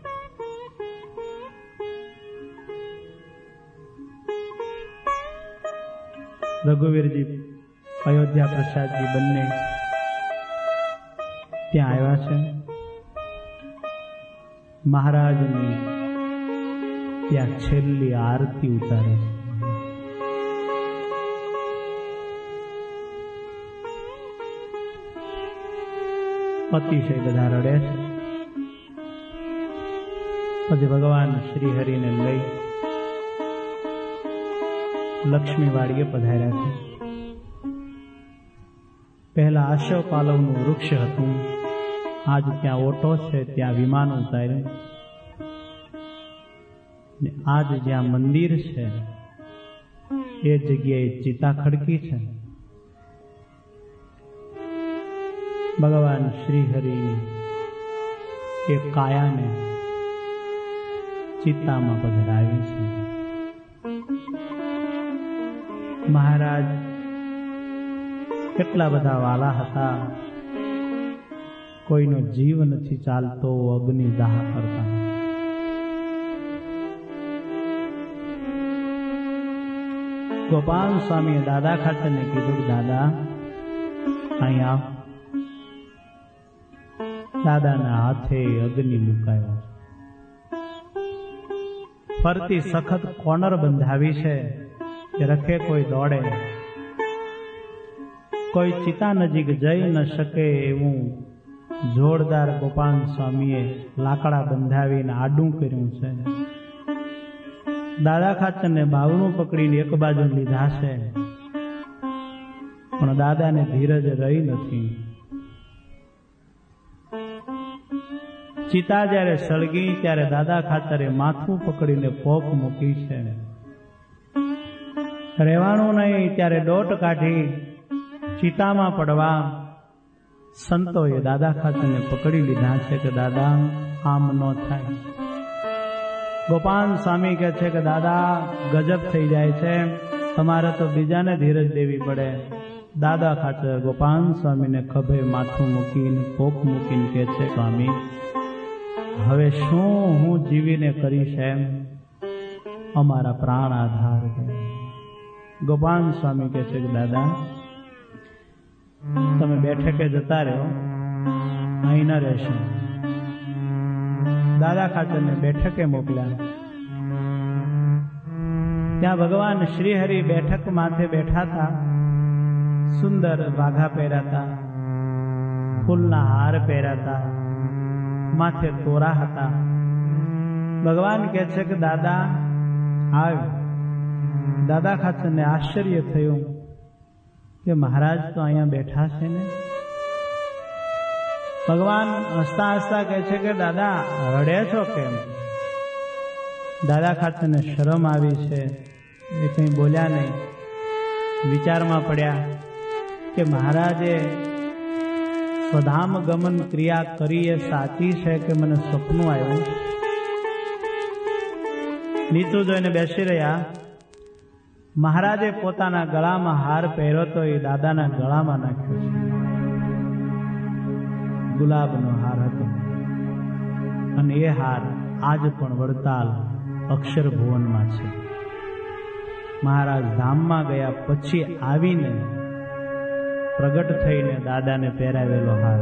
Speaker 1: રઘુવીરજી, અયોધ્યા પ્રસાદજી બંને ત્યાં આવ્યા છે. મહારાજની ત્યાં છેલ્લી આરતી ઉતારે છે. અતિશય બધા રડે છે. પછી ભગવાન શ્રી હરિને લઈ લક્ષ્મીવાડીએ પધાર્યા છે. પહેલા આશોપાલવનું વૃક્ષ હતું, આજ ત્યાં ઓટો છે, ત્યાં વિમાન ઉતાર્યું. આજ જ્યાં મંદિર છે એ જગ્યાએ ચિતા ખડકી છે. ભગવાન શ્રી હરિ એ કાયાને ચિત્તામાં પધરાવી છે. મહારાજ કેટલા બધા વાલા હતા. કોઈનો જીવ નથી ચાલતો, અગ્નિ દાહ કરતા. ગોપાલ સ્વામીએ દાદા ખાતરને કીધું, દાદા અહીં આવ. દાદાના હાથે અગ્નિ મુકાયો. ફરતી સખત કોનર બંધાવી છે કે રખે કોઈ દોડે, કોઈ ચિતા નજીક જઈ ન શકે એવું જોરદાર ગોપાલ સ્વામીએ લાકડા બંધાવીને આડું કર્યું છે. દાદા ખાચરને બાવણું પકડીને એક બાજુ લીધા છે, પણ દાદાને ધીરજ રહી નથી. ચિતા જ્યારે સળગી ત્યારે દાદા ખાચરે માથું પકડીને પોપ મૂકી છે. રહેવાનું નહીં ત્યારે દોટ કાઢી ચિતામાં પડવા સંતોએ દાદા ખાચરને પકડી લીધા છે કે દાદા આમ ન થાય. ગોપાલ સ્વામી કહે છે કે દાદા ગજબ થઈ જાય છે, તમારે તો બીજાને ધીરજ દેવી પડે. દાદા ખાચર ગોપાલ સ્વામીને ખભે માથું મૂકીને પોપ મૂકીને કહે છે, સ્વામી હવે શું હું જીવીને કરીશ, એમ અમારા પ્રાણ આધાર છે. ગોપાલ સ્વામી કહે છે કે દાદા તમે બેઠકે જતા રહ્યો, અહીં ન રહેશો. દાદા ખાચરને બેઠકે મોકલ્યા. ત્યાં ભગવાન શ્રીહરિ બેઠક માથે બેઠા હતા, સુંદર વાઘા પહેરાતા, ફૂલના હાર પહેરાતા, માથે તોરા હતા. ભગવાન કહે છે કે દાદા આવ. દાદા ખાચરને આશ્ચર્ય થયું કે મહારાજ તો અહીંયા બેઠા છે ને. ભગવાન હસતા હસતા કહે છે કે દાદા રડે છો કેમ? દાદા ખાચરને શરમ આવી છે, એ કંઈ બોલ્યા નહીં. વિચારમાં પડ્યા કે મહારાજે સ્વધામ ગમન ક્રિયા કરી એ સાચી છે કે મને સપનું આવ્યું. નીચું જોઈને બેસી રહ્યા. મહારાજે પોતાના ગળામાં હાર પહેર્યો તો એ દાદાના ગળામાં નાખ્યો છે. ગુલાબનો હાર હતો અને એ હાર આજ પણ વડતાલ અક્ષર ભુવનમાં છે. મહારાજ ધામમાં ગયા પછી આવીને પ્રગટ થઈને દાદાને પહેરાવેલો હાર.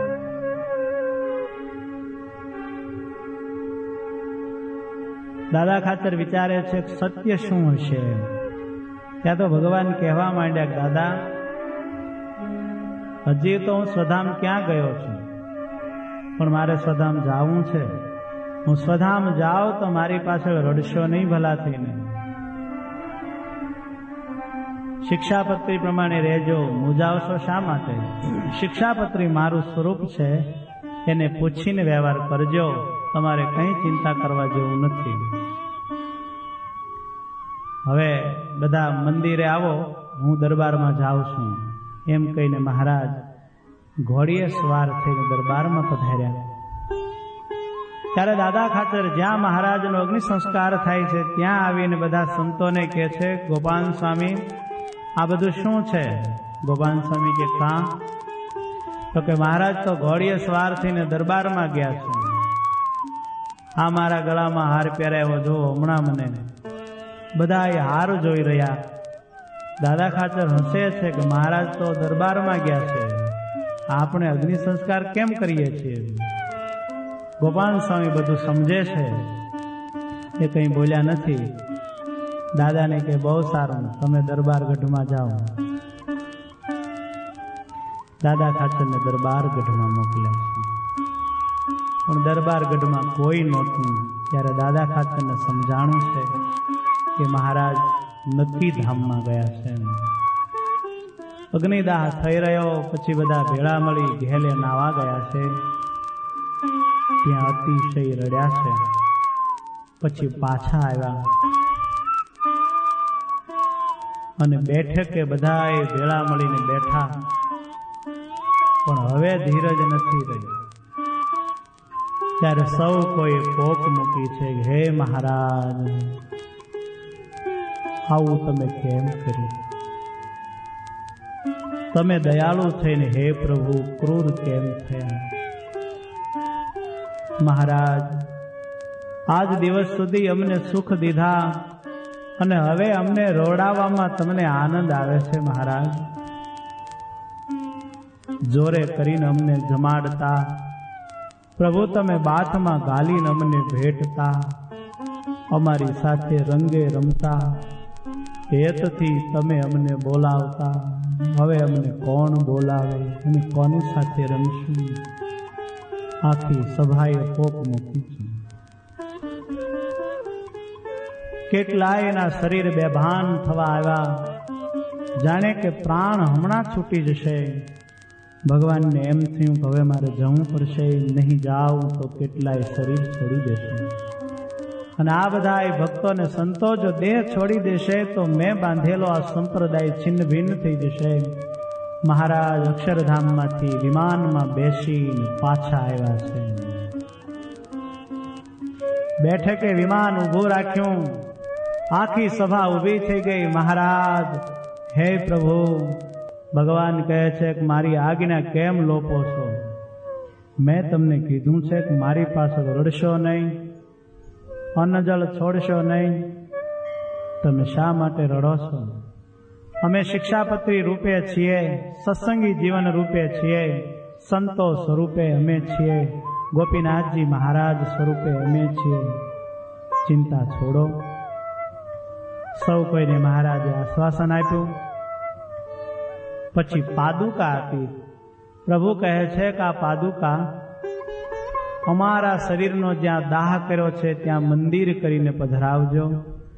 Speaker 1: દાદા ખાચર વિચારે છે સત્ય શું હશે. ત્યાં તો ભગવાન કહેવા માંડ્યા કે દાદા હજી તો હું સ્વધામ ક્યાં ગયો છું, પણ મારે સ્વધામ જાવું છે. હું સ્વધામ જાઉં તો મારી પાછળ રડશો નહીં ભલા થઈને. શિક્ષાપત્રી પ્રમાણે રહેજો, મૂંઝાવશો શા માટે? શિક્ષાપત્રી મારું સ્વરૂપ છે, એને પૂછીને વ્યવહાર કરજો. તમારે કંઈ ચિંતા કરવા જેવું નથી. હવે બધા મંદિરે આવો, હું દરબારમાં જાઉં છું એમ કહીને મહારાજ ઘોડીએ સવાર થઈને દરબારમાં પધાર્યા. ત્યારે દાદા ખાચર જ્યાં મહારાજનો અગ્નિ સંસ્કાર થાય છે ત્યાં આવીને બધા સંતોને કહે છે ગોપાલ સ્વામી આ બધું શું છે? ગોપાલ સ્વામી કે કાં? તો કે મહારાજ તો ઘોડીએ સવાર થઈને દરબારમાં ગયા છે. આ મારા ગળામાં હાર પહેરાયો જો હમણાં મને. બધા એ હાર જોઈ રહ્યા. દાદા ખાચર હસે છે કે મહારાજ તો દરબારમાં ગયા છે, આપણે અગ્નિ સંસ્કાર કેમ કરીએ છીએ? ગોપાલ સ્વામી બધું સમજે છે, એ કંઈ બોલ્યા નથી. દાદાને કે બહુ સારું, તમે દરબાર ગઢમાં જાઓ. દાદા ખાચરને દરબાર ગઢમાં મોકલ્યા છે, પણ દરબાર ગઢમાં કોઈ નહોતું. ત્યારે દાદા ખાચરને સમજાણું છે કે મહારાજ નક્કી ધામમાં ગયા છે. અગ્નિદાહ થઈ રહ્યો પછી બધા ભેળા મળી ઘેલે નાવા ગયા છે. ત્યાં અતિશય રડ્યા છે. પછી પાછા આવ્યા અને બેઠકે બધાએ ભેળા મળીને બેઠા, પણ હવે ધીરજ નથી રહી. ત્યારે સૌ કોઈ પોક મૂકી છે, હે મહારાજ આવું તમે કેમ કર્યું? તમે દયાળુ થઈને હે પ્રભુ ક્રૂર કેમ થયા? મહારાજ આજ દિવસ સુધી અમને સુખ દીધા અને હવે અમને રોડાવવામાં તમને આનંદ આવે છે. મહારાજ જોરે કરીને અમને જમાડતા, પ્રભુ તમે બાથમાં ગાલીને અમને ભેટતા, અમારી સાથે રંગે રમતા, હેતથી તમે અમને બોલાવતા. હવે અમને કોણ બોલાવે અને કોની સાથે રમશું? આખી સભાએ પોક મૂકી છે. કેટલાય એના શરીર બેભાન થવા આવ્યા, જાણે કે પ્રાણ હમણાં છૂટી જશે. ભગવાનને એમ થયું કે હવે મારે જવું પડશે, નહીં જાઉં તો કેટલાય શરીર છોડી દેશે. અને આ બધા ભક્તો ને સંતો જો દેહ છોડી દેશે તો મેં બાંધેલો આ સંપ્રદાય છિન્ન ભિન્ન થઈ જશે. મહારાજ અક્ષરધામમાંથી વિમાનમાં બેસીને પાછા આવ્યા છે. બેઠકે વિમાન ઊભું રાખ્યું, આખી સભા ઊભી થઈ ગઈ. મહારાજ હે પ્રભુ, ભગવાન કહે છે કે મારી આજ્ઞા કેમ લોપો છો? મેં તમને કીધું છે કે મારી પાસે રડશો નહીં, અન્ન જળ છોડશો નહીં, તમે શા માટે રડો છો? અમે શિક્ષાપત્રી રૂપે છીએ, સત્સંગી જીવન રૂપે છીએ, સંતો સ્વરૂપે અમે છીએ, ગોપીનાથજી મહારાજ સ્વરૂપે અમે છીએ. ચિંતા છોડો. સૌ કોઈને મહારાજે આશ્વાસન આપ્યું. પછી પાદુકા આપી. પ્રભુ કહે છે કે આ પાદુકા અમારા શરીરનો જ્યાં દાહ કર્યો છે ત્યાં મંદિર કરીને પધરાવજો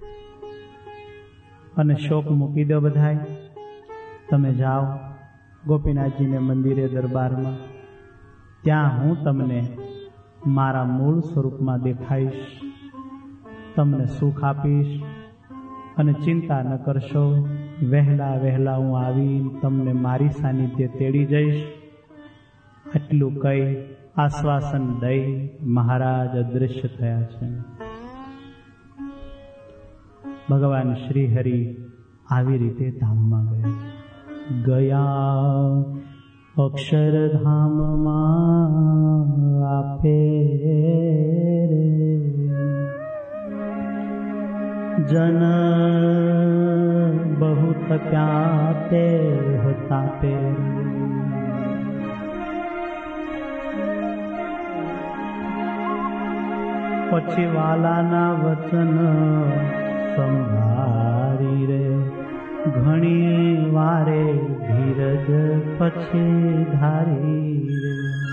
Speaker 1: અને શોક મૂકી દો. બધાય તમે જાઓ ગોપીનાથજીને મંદિરે દરબારમાં, ત્યાં હું તમને મારા મૂળ સ્વરૂપમાં દેખાઈશ, તમને સુખ આપીશ અને ચિંતા ન કરશો. વહેલા વહેલા હું આવી તમને મારી સાનિધ્ય તેડી જઈશ. આટલું કહી આશ્વાસન દઈ મહારાજ અદૃશ્ય થયા છે. ભગવાન શ્રી હરિ આવી રીતે ધામમાં ગયા. ગયા અક્ષરધામમાં આપે રે જન બહુ થક્યા તે હતા તે. પછી વાલાના વચન સંભાળી રે ઘણી વારે ધીરજ પછી ધારી રે.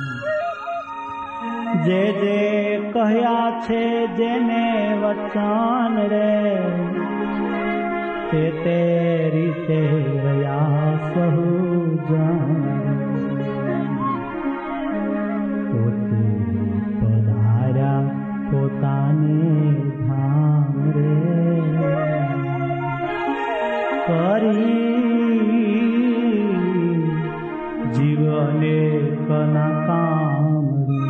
Speaker 1: જે જે કહ્યા છે જેને વચન રે તે તે રીતે રહ્યા સહુ જન. પોતે પધાર્યા પોતાને ધામ રે કરી જીવને કના કામ.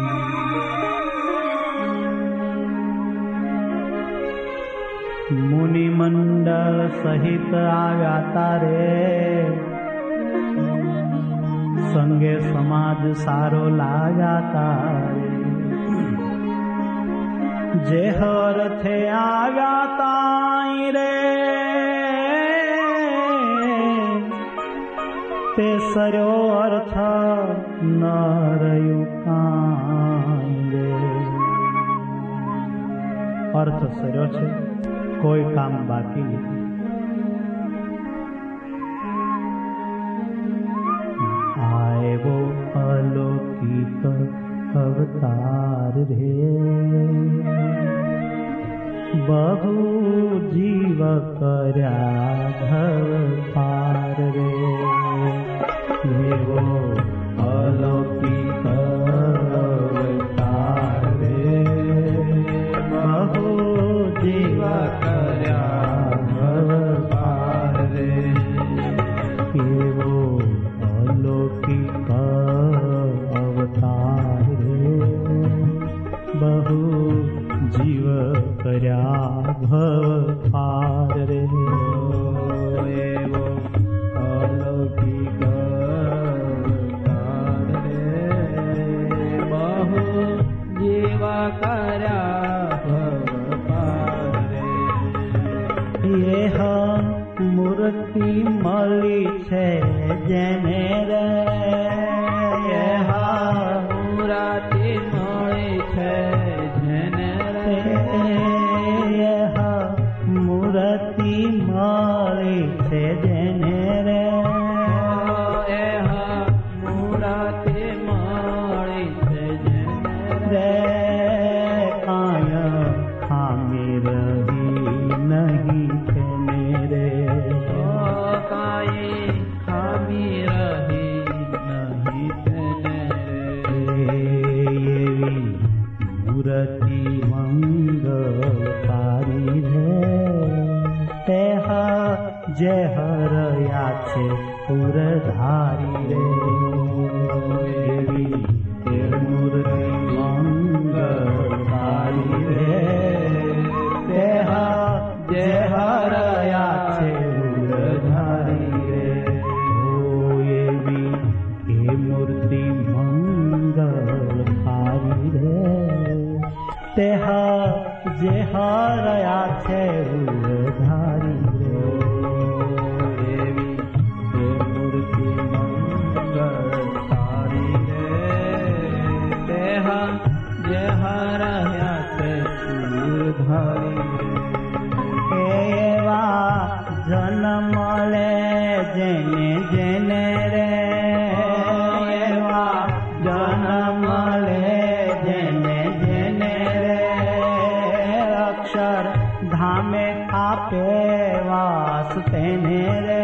Speaker 1: મુનિ મંડળ સહિત આવ્યા તારે સંગે સમાજ સારો લાગ્યા તારે. જે હરથે આવ્યા તાઈ રે તે સર્યો અર્થ ન રહ્યું કાંઈ રે. અર્થ સર્યો છે, કોઈ કામ બાકી નથી. આવો અલૌકિક અવતાર રે બહુ જીવ કર્યા ભવ પાર રે. એવો અલૌકિક અવતાર રે બહુ જીવ કર્યા ભવ પાર રે. એવો અલૌકિક અવતાર રે બહુ જીવ કર્યા ભવ પાર રે. એવો અલૌકિક અવતાર રે બહુ જીવ કર્યા ભવ પાર રે. યહ મૂર્તિ મળી છે જેને રે યહ મૂર્તિ મળી છે જેને રે યહ મૂર્તિ મળી છે જેને રે યહ મૂર્તિ મળી છે જેને રે કાય ખામી રહી નહીં તેને રે કાય ખામી રહી નહીં તેને રે. એવી મૂર્તિ મંગલકારી રે તેહ જે હરયા છે પુરધારી રે. એવી તે મૂર્તિ મંગલકારી રે તેહ જે હરયા છે પુરધારી રે. ઓ એવી એ મૂર્તિ મંગલકારી રે તેહ જે હરયા છે પુરધારી રે. એવી એ મૂર્તિ મંગલકારી રે તેહ જે હરયા છે પુરધારી રે. એવા वास तेने रे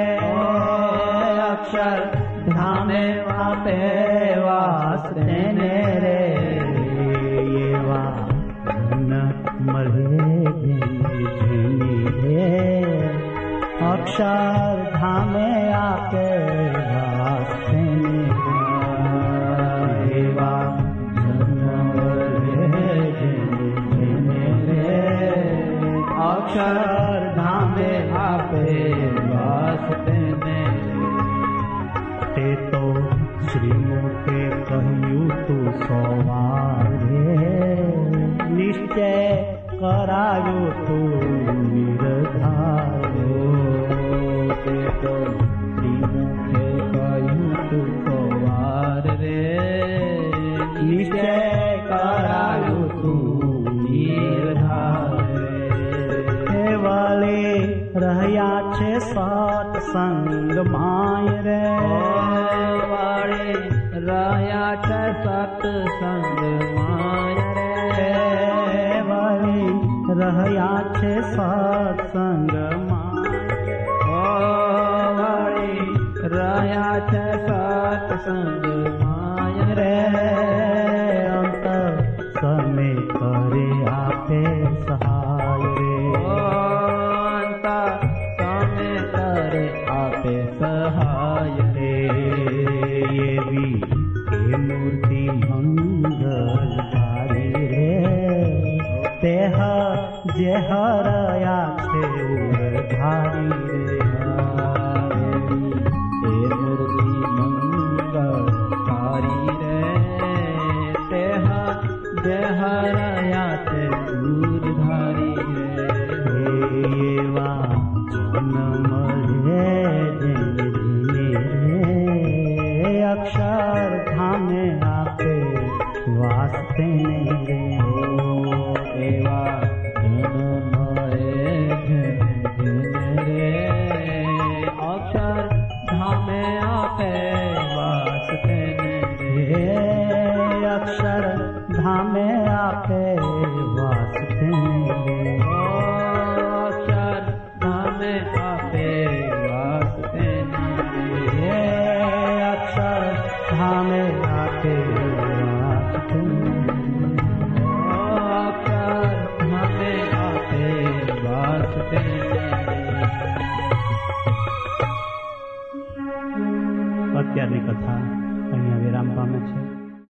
Speaker 1: अक्षर धामे आपे वास तेने रे एवा न મળે જેની જેની રે અક્ષર ધામે આપે વાસ તેને એવા अक्षर धामे आपे वास तेने ते तो श्रीमुखे कह્યું તું સવારે નિશ્ચય કરાયું તું નિર્ધારો તે તો શ્રીમુખે કહ્યું તું સવારે નિશ્ચય કરાયું તું નિર્ધારો રહ્યા છે સત્સંગ માય રે વાળે રહ્યા છે સત્સંગ માય રે વાળી રહ્યા છે સત્સંગ માય વાળી રહ્યા છે સત્સંગ માય રે અંતર સમે કરે આપે સહાય રે आपे सहाय रे एवी हे मूर्ति मंगलकारी रे तेह जे हरया छे उधारी रे हे मूर्ति मंगलकारी रे तेह जे हरया छे उधारी रे एवा अक्षर धामे आपे वास तेने रे एवा धन मरे रे अक्षर धामे आपे वास तेने रे अक्षर धामे आपे वास तेने रे अक्षर धामे आपे वास तेने रे अक्षर धामे आपे वास तेने अक्षर धामे आपे वास तेने અત્યારની કથા અહીંયા વિરામ પામે છે.